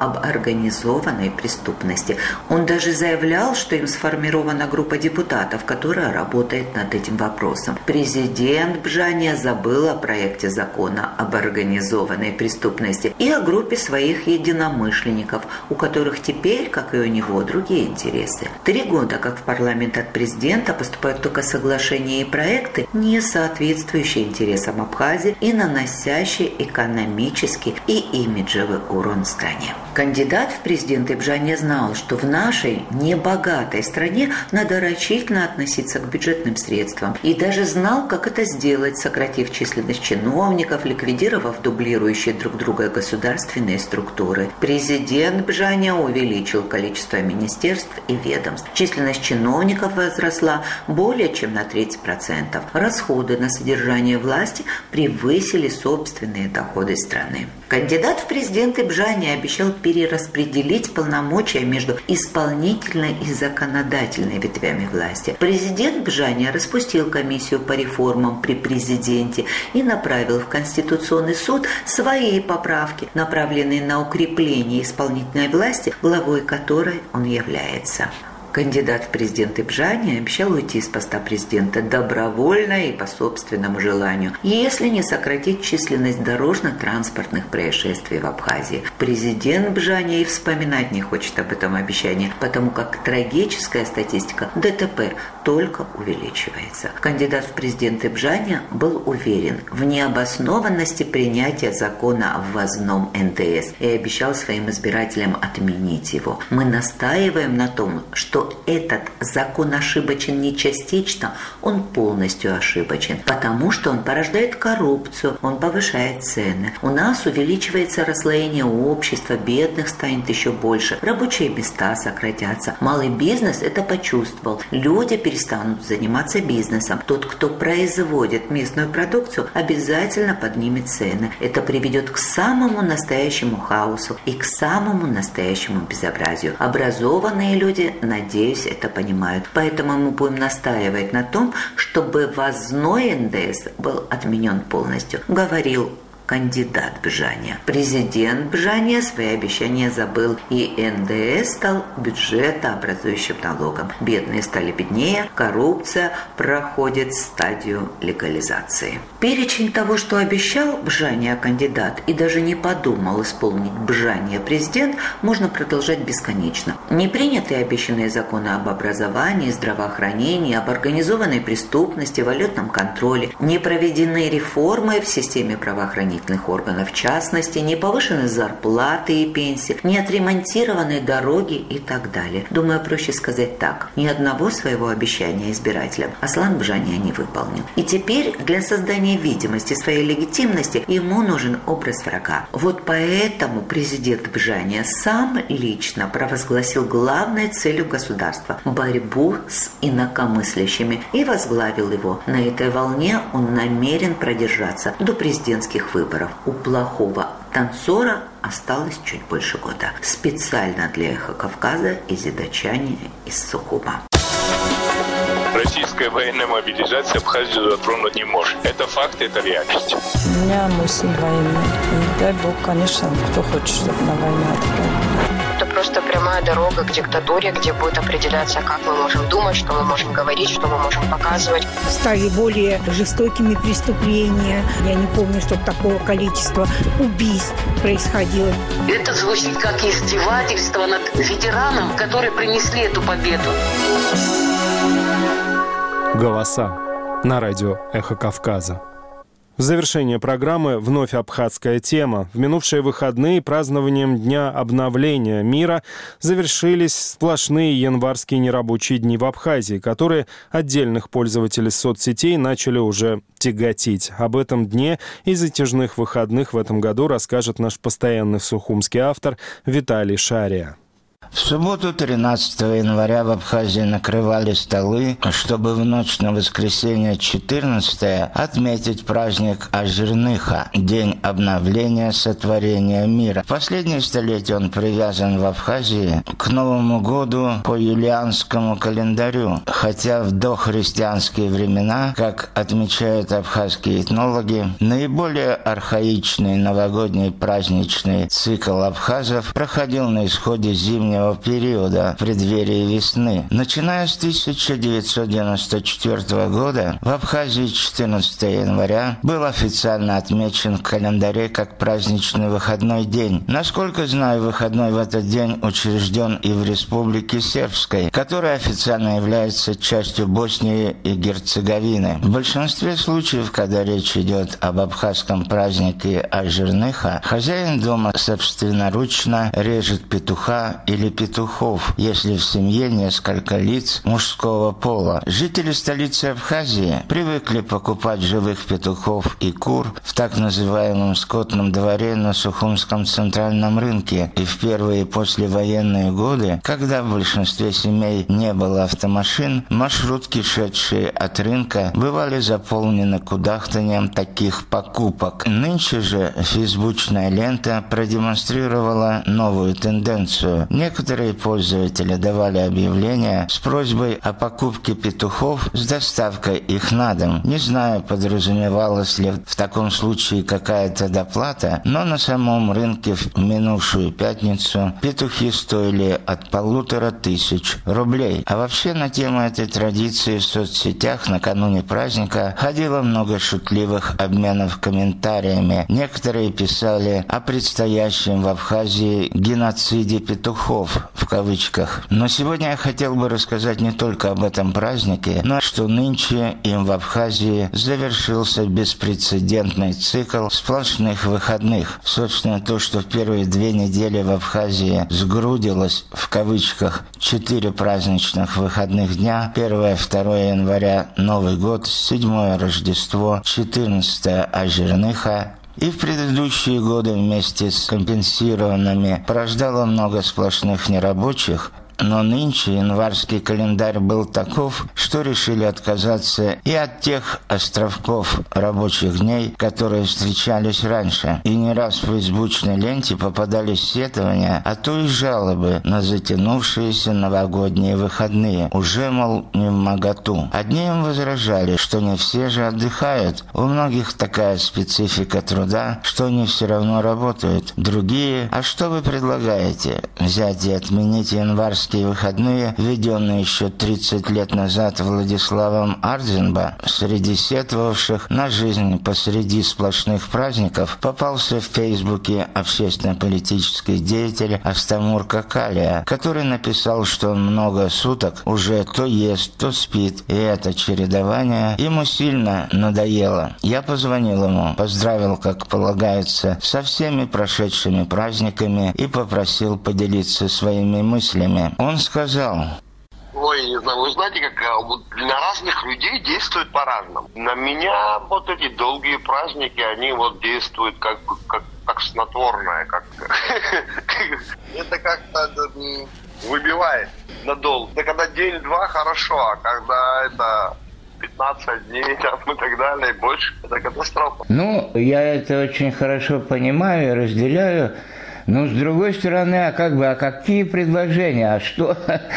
об организованной преступности. Он даже заявлял, что им сформирована группа депутатов, которая работает над этим вопросом. Президент Бжания забыл о проекте закона об организованной преступности и о группе своих единомышленников, у которых теперь, как и у него, другие интересы. 3 года, как в парламент от президента, поступают только соглашения и проекты, не соответствующие интересам Абхазии и наносящие экономический и имиджевый урон стране. Кандидат в президенты Бжания знал, что в нашей небогатой стране надо рачительно относиться к бюджетным средствам, и даже знал, как это сделать, сократив численность чиновников, ликвидировав дублирующие друг друга государственные структуры. Президент Бжания увеличил количество министерств и ведомств. Численность чиновников возросла более чем на 30%. Расходы на содержание власти превысили собственные доходы страны. Кандидат в президенты Бжания обещал перераспределить полномочия между исполнительной и законодательной ветвями власти. Президент Бжания распустил комиссию по реформам при президенте и направил в Конституционный суд свои поправки, направленные на укрепление исполнительной власти, главой которой он является. Кандидат в президенты Бжания обещал уйти с поста президента добровольно и по собственному желанию, если не сократить численность дорожно-транспортных происшествий в Абхазии. Президент Бжания и вспоминать не хочет об этом обещании, потому как трагическая статистика ДТП только увеличивается. Кандидат в президенты Бжания был уверен в необоснованности принятия закона о ввозном НДС и обещал своим избирателям отменить его. Мы настаиваем на том, что этот закон ошибочен не частично, он полностью ошибочен, потому что он порождает коррупцию, он повышает цены. У нас увеличивается расслоение общества, бедных станет еще больше, рабочие места сократятся. Малый бизнес это почувствовал, люди перестанут заниматься бизнесом. Тот, кто производит местную продукцию, обязательно поднимет цены. Это приведет к самому настоящему хаосу и к самому настоящему безобразию. Образованные люди, надеюсь, это понимают. Поэтому мы будем настаивать на том, чтобы ввозной НДС был отменен полностью, говорил кандидат Бжания. Президент Бжания свои обещания забыл, и НДС стал бюджетообразующим налогом. Бедные стали беднее, коррупция проходит стадию легализации. Перечень того, что обещал Бжания кандидат и даже не подумал исполнить Бжания президент, можно продолжать бесконечно. Непринятые обещанные законы об образовании, здравоохранении, об организованной преступности, валютном контроле, не проведены реформы в системе правоохранительных органов, в частности, не повышены зарплаты и пенсии, не отремонтированы дороги и так далее. Думаю, проще сказать так. Ни одного своего обещания избирателям Аслан Бжания не выполнил. И теперь для создания видимости своей легитимности ему нужен образ врага. Вот поэтому президент Бжания сам лично провозгласил главной целью государства – борьбу с инакомыслящими и возглавил его. На этой волне он намерен продержаться до президентских выборов. У плохого танцора осталось чуть больше года. Специально для «Эхо Кавказа» из Идачани, из Сухума. Российская военная мобилизация Абхазию затронуть не может. Это факт, это реальность. У меня мой сын военный. И дай бог, конечно, кто хочет, чтобы на войну отправили. Это просто прямая дорога к диктатуре, где будет определяться, как мы можем думать, что мы можем говорить, что мы можем показывать. Стали более жестокими преступления. Я не помню, чтобы такого количества убийств происходило. Это звучит как издевательство над ветераном, которые принесли эту победу. Голоса на радио «Эхо Кавказа». В завершение программы вновь абхазская тема. В минувшие выходные празднованием Дня обновления мира завершились сплошные январские нерабочие дни в Абхазии, которые отдельных пользователей соцсетей начали уже тяготить. Об этом дне и затяжных выходных в этом году расскажет наш постоянный сухумский автор Виталий Шария. В субботу 13 января в Абхазии накрывали столы, чтобы в ночь на воскресенье 14 отметить праздник Ажирныха, день обновления сотворения мира. В последние столетия он привязан в Абхазии к Новому году по юлианскому календарю, хотя в дохристианские времена, как отмечают абхазские этнологи, наиболее архаичный новогодний праздничный цикл абхазов проходил на исходе зимнего периода, в преддверии весны. Начиная с 1994 года в Абхазии 14 января был официально отмечен в календаре как праздничный выходной день. Насколько знаю, выходной в этот день учрежден и в Республике Сербской, которая официально является частью Боснии и Герцеговины. В большинстве случаев, когда речь идет об абхазском празднике Ажирныха, хозяин дома собственноручно режет петуха или петухов, если в семье несколько лиц мужского пола. Жители столицы Абхазии привыкли покупать живых петухов и кур в так называемом скотном дворе на Сухумском центральном рынке. И в первые послевоенные годы, когда в большинстве семей не было автомашин, маршрутки, шедшие от рынка, бывали заполнены кудахтанием таких покупок. Нынче же фейсбучная лента продемонстрировала новую тенденцию. Некоторые пользователи давали объявления с просьбой о покупке петухов с доставкой их на дом. Не знаю, подразумевалась ли в таком случае какая-то доплата, но на самом рынке в минувшую пятницу петухи стоили от 1500 рублей. А вообще на тему этой традиции в соцсетях накануне праздника ходило много шутливых обменов комментариями. Некоторые писали о предстоящем в Абхазии геноциде петухов, в кавычках. Но сегодня я хотел бы рассказать не только об этом празднике, но что нынче им в Абхазии завершился беспрецедентный цикл сплошных выходных. Собственно, то, что в первые 2 недели в Абхазии сгрудилось, в кавычках, 4 праздничных выходных дня: 1-2 января Новый год, 7 Рождество, 14 Ажирныха, и в предыдущие годы вместе с компенсированными порождало много сплошных нерабочих, но нынче январский календарь был таков, что решили отказаться и от тех островков рабочих дней, которые встречались раньше. И не раз в фейсбучной ленте попадались сетования, а то и жалобы на затянувшиеся новогодние выходные. Уже, мол, не вмоготу. Одни им возражали, что не все же отдыхают. У многих такая специфика труда, что они все равно работают. Другие: а что вы предлагаете? Взять и отменить январские выходные, введенные еще 30 лет назад Владиславом Ардзинба? Среди сетовавших на жизнь посреди сплошных праздников попался в Фейсбуке общественно-политический деятель Астамур Какалия, который написал, что он много суток уже то ест, то спит, и это чередование ему сильно надоело. Я позвонил ему, поздравил, как полагается, со всеми прошедшими праздниками и попросил поделиться своими мыслями. Он сказал: ой, не знаю, вы знаете, как для разных людей действует по-разному. На меня вот эти долгие праздники, они вот действуют как снотворное, как это как-то выбивает надолго. Да когда день-два хорошо, а когда это 15 дней там, и так далее, больше, это катастрофа. Ну, я это очень хорошо понимаю и разделяю. Но, с другой стороны, а какие предложения? А что?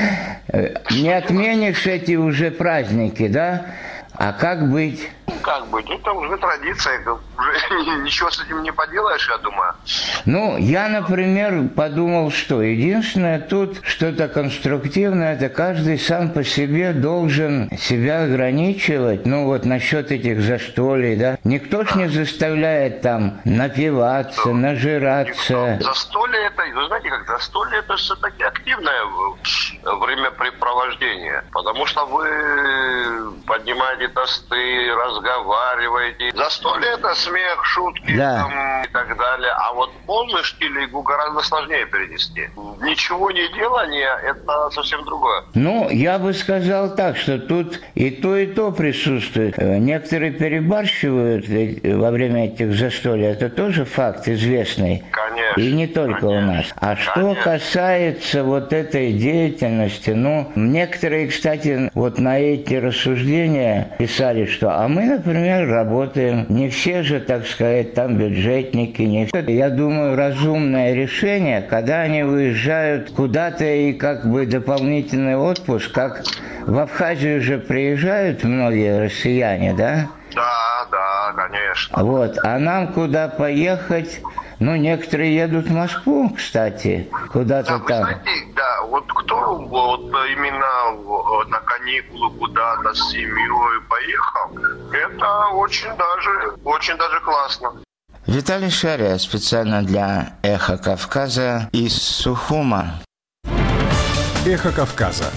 Не отменишь эти уже праздники, да? А как быть? Как быть? Это уже традиция, уже ничего с этим не поделаешь, я думаю. Ну, я, например, подумал, что единственное тут что-то конструктивное, это каждый сам по себе должен себя ограничивать. Ну, вот насчет этих застолий, да? Никто ж не заставляет там напиваться, нажираться. Застолье это, вы знаете, как застолье это все-таки активное времяпрепровождение, потому что вы поднимаете тосты, разговариваете. Застолье это смех, шутки, да, там, и так далее. А вот полный штилигу гораздо сложнее перенести. Ничего не делание – это совсем другое. Ну, я бы сказал так, что тут и то присутствует. Некоторые перебарщивают во время этих застолий. Это тоже факт известный. Конечно. Конечно. И не только у нас. А что касается вот этой деятельности, некоторые, кстати, вот на эти рассуждения писали, что мы, например, работаем. Не все же, так сказать, там бюджетники, не все. Я думаю, разумное решение, когда они уезжают куда-то и как бы дополнительный отпуск, как в Абхазию же приезжают многие россияне, да? Да, конечно. Вот, а нам куда поехать? Некоторые едут в Москву, кстати, куда-то там. Знаете, вот кто именно на каникулы куда-то с семьей поехал, это очень даже классно. Виталий Шария специально для «Эхо Кавказа» из Сухума. «Эхо Кавказа».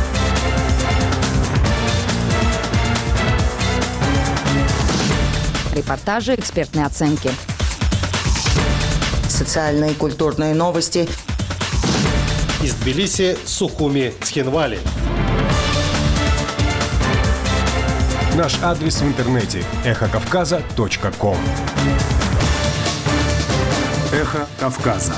Репортажи, экспертные оценки. Социальные и культурные новости. Из Тбилиси, Сухуми, Цхинвали. Наш адрес в интернете – эхокавказа.ком. «Эхо Кавказа».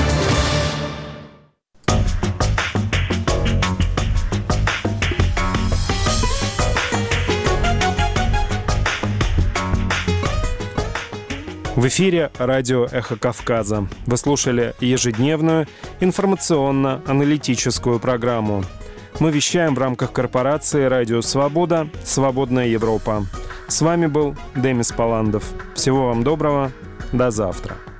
В эфире радио «Эхо Кавказа». Вы слушали ежедневную информационно-аналитическую программу. Мы вещаем в рамках корпорации «Радио Свобода. Свободная Европа». С вами был Демис Паландов. Всего вам доброго. До завтра.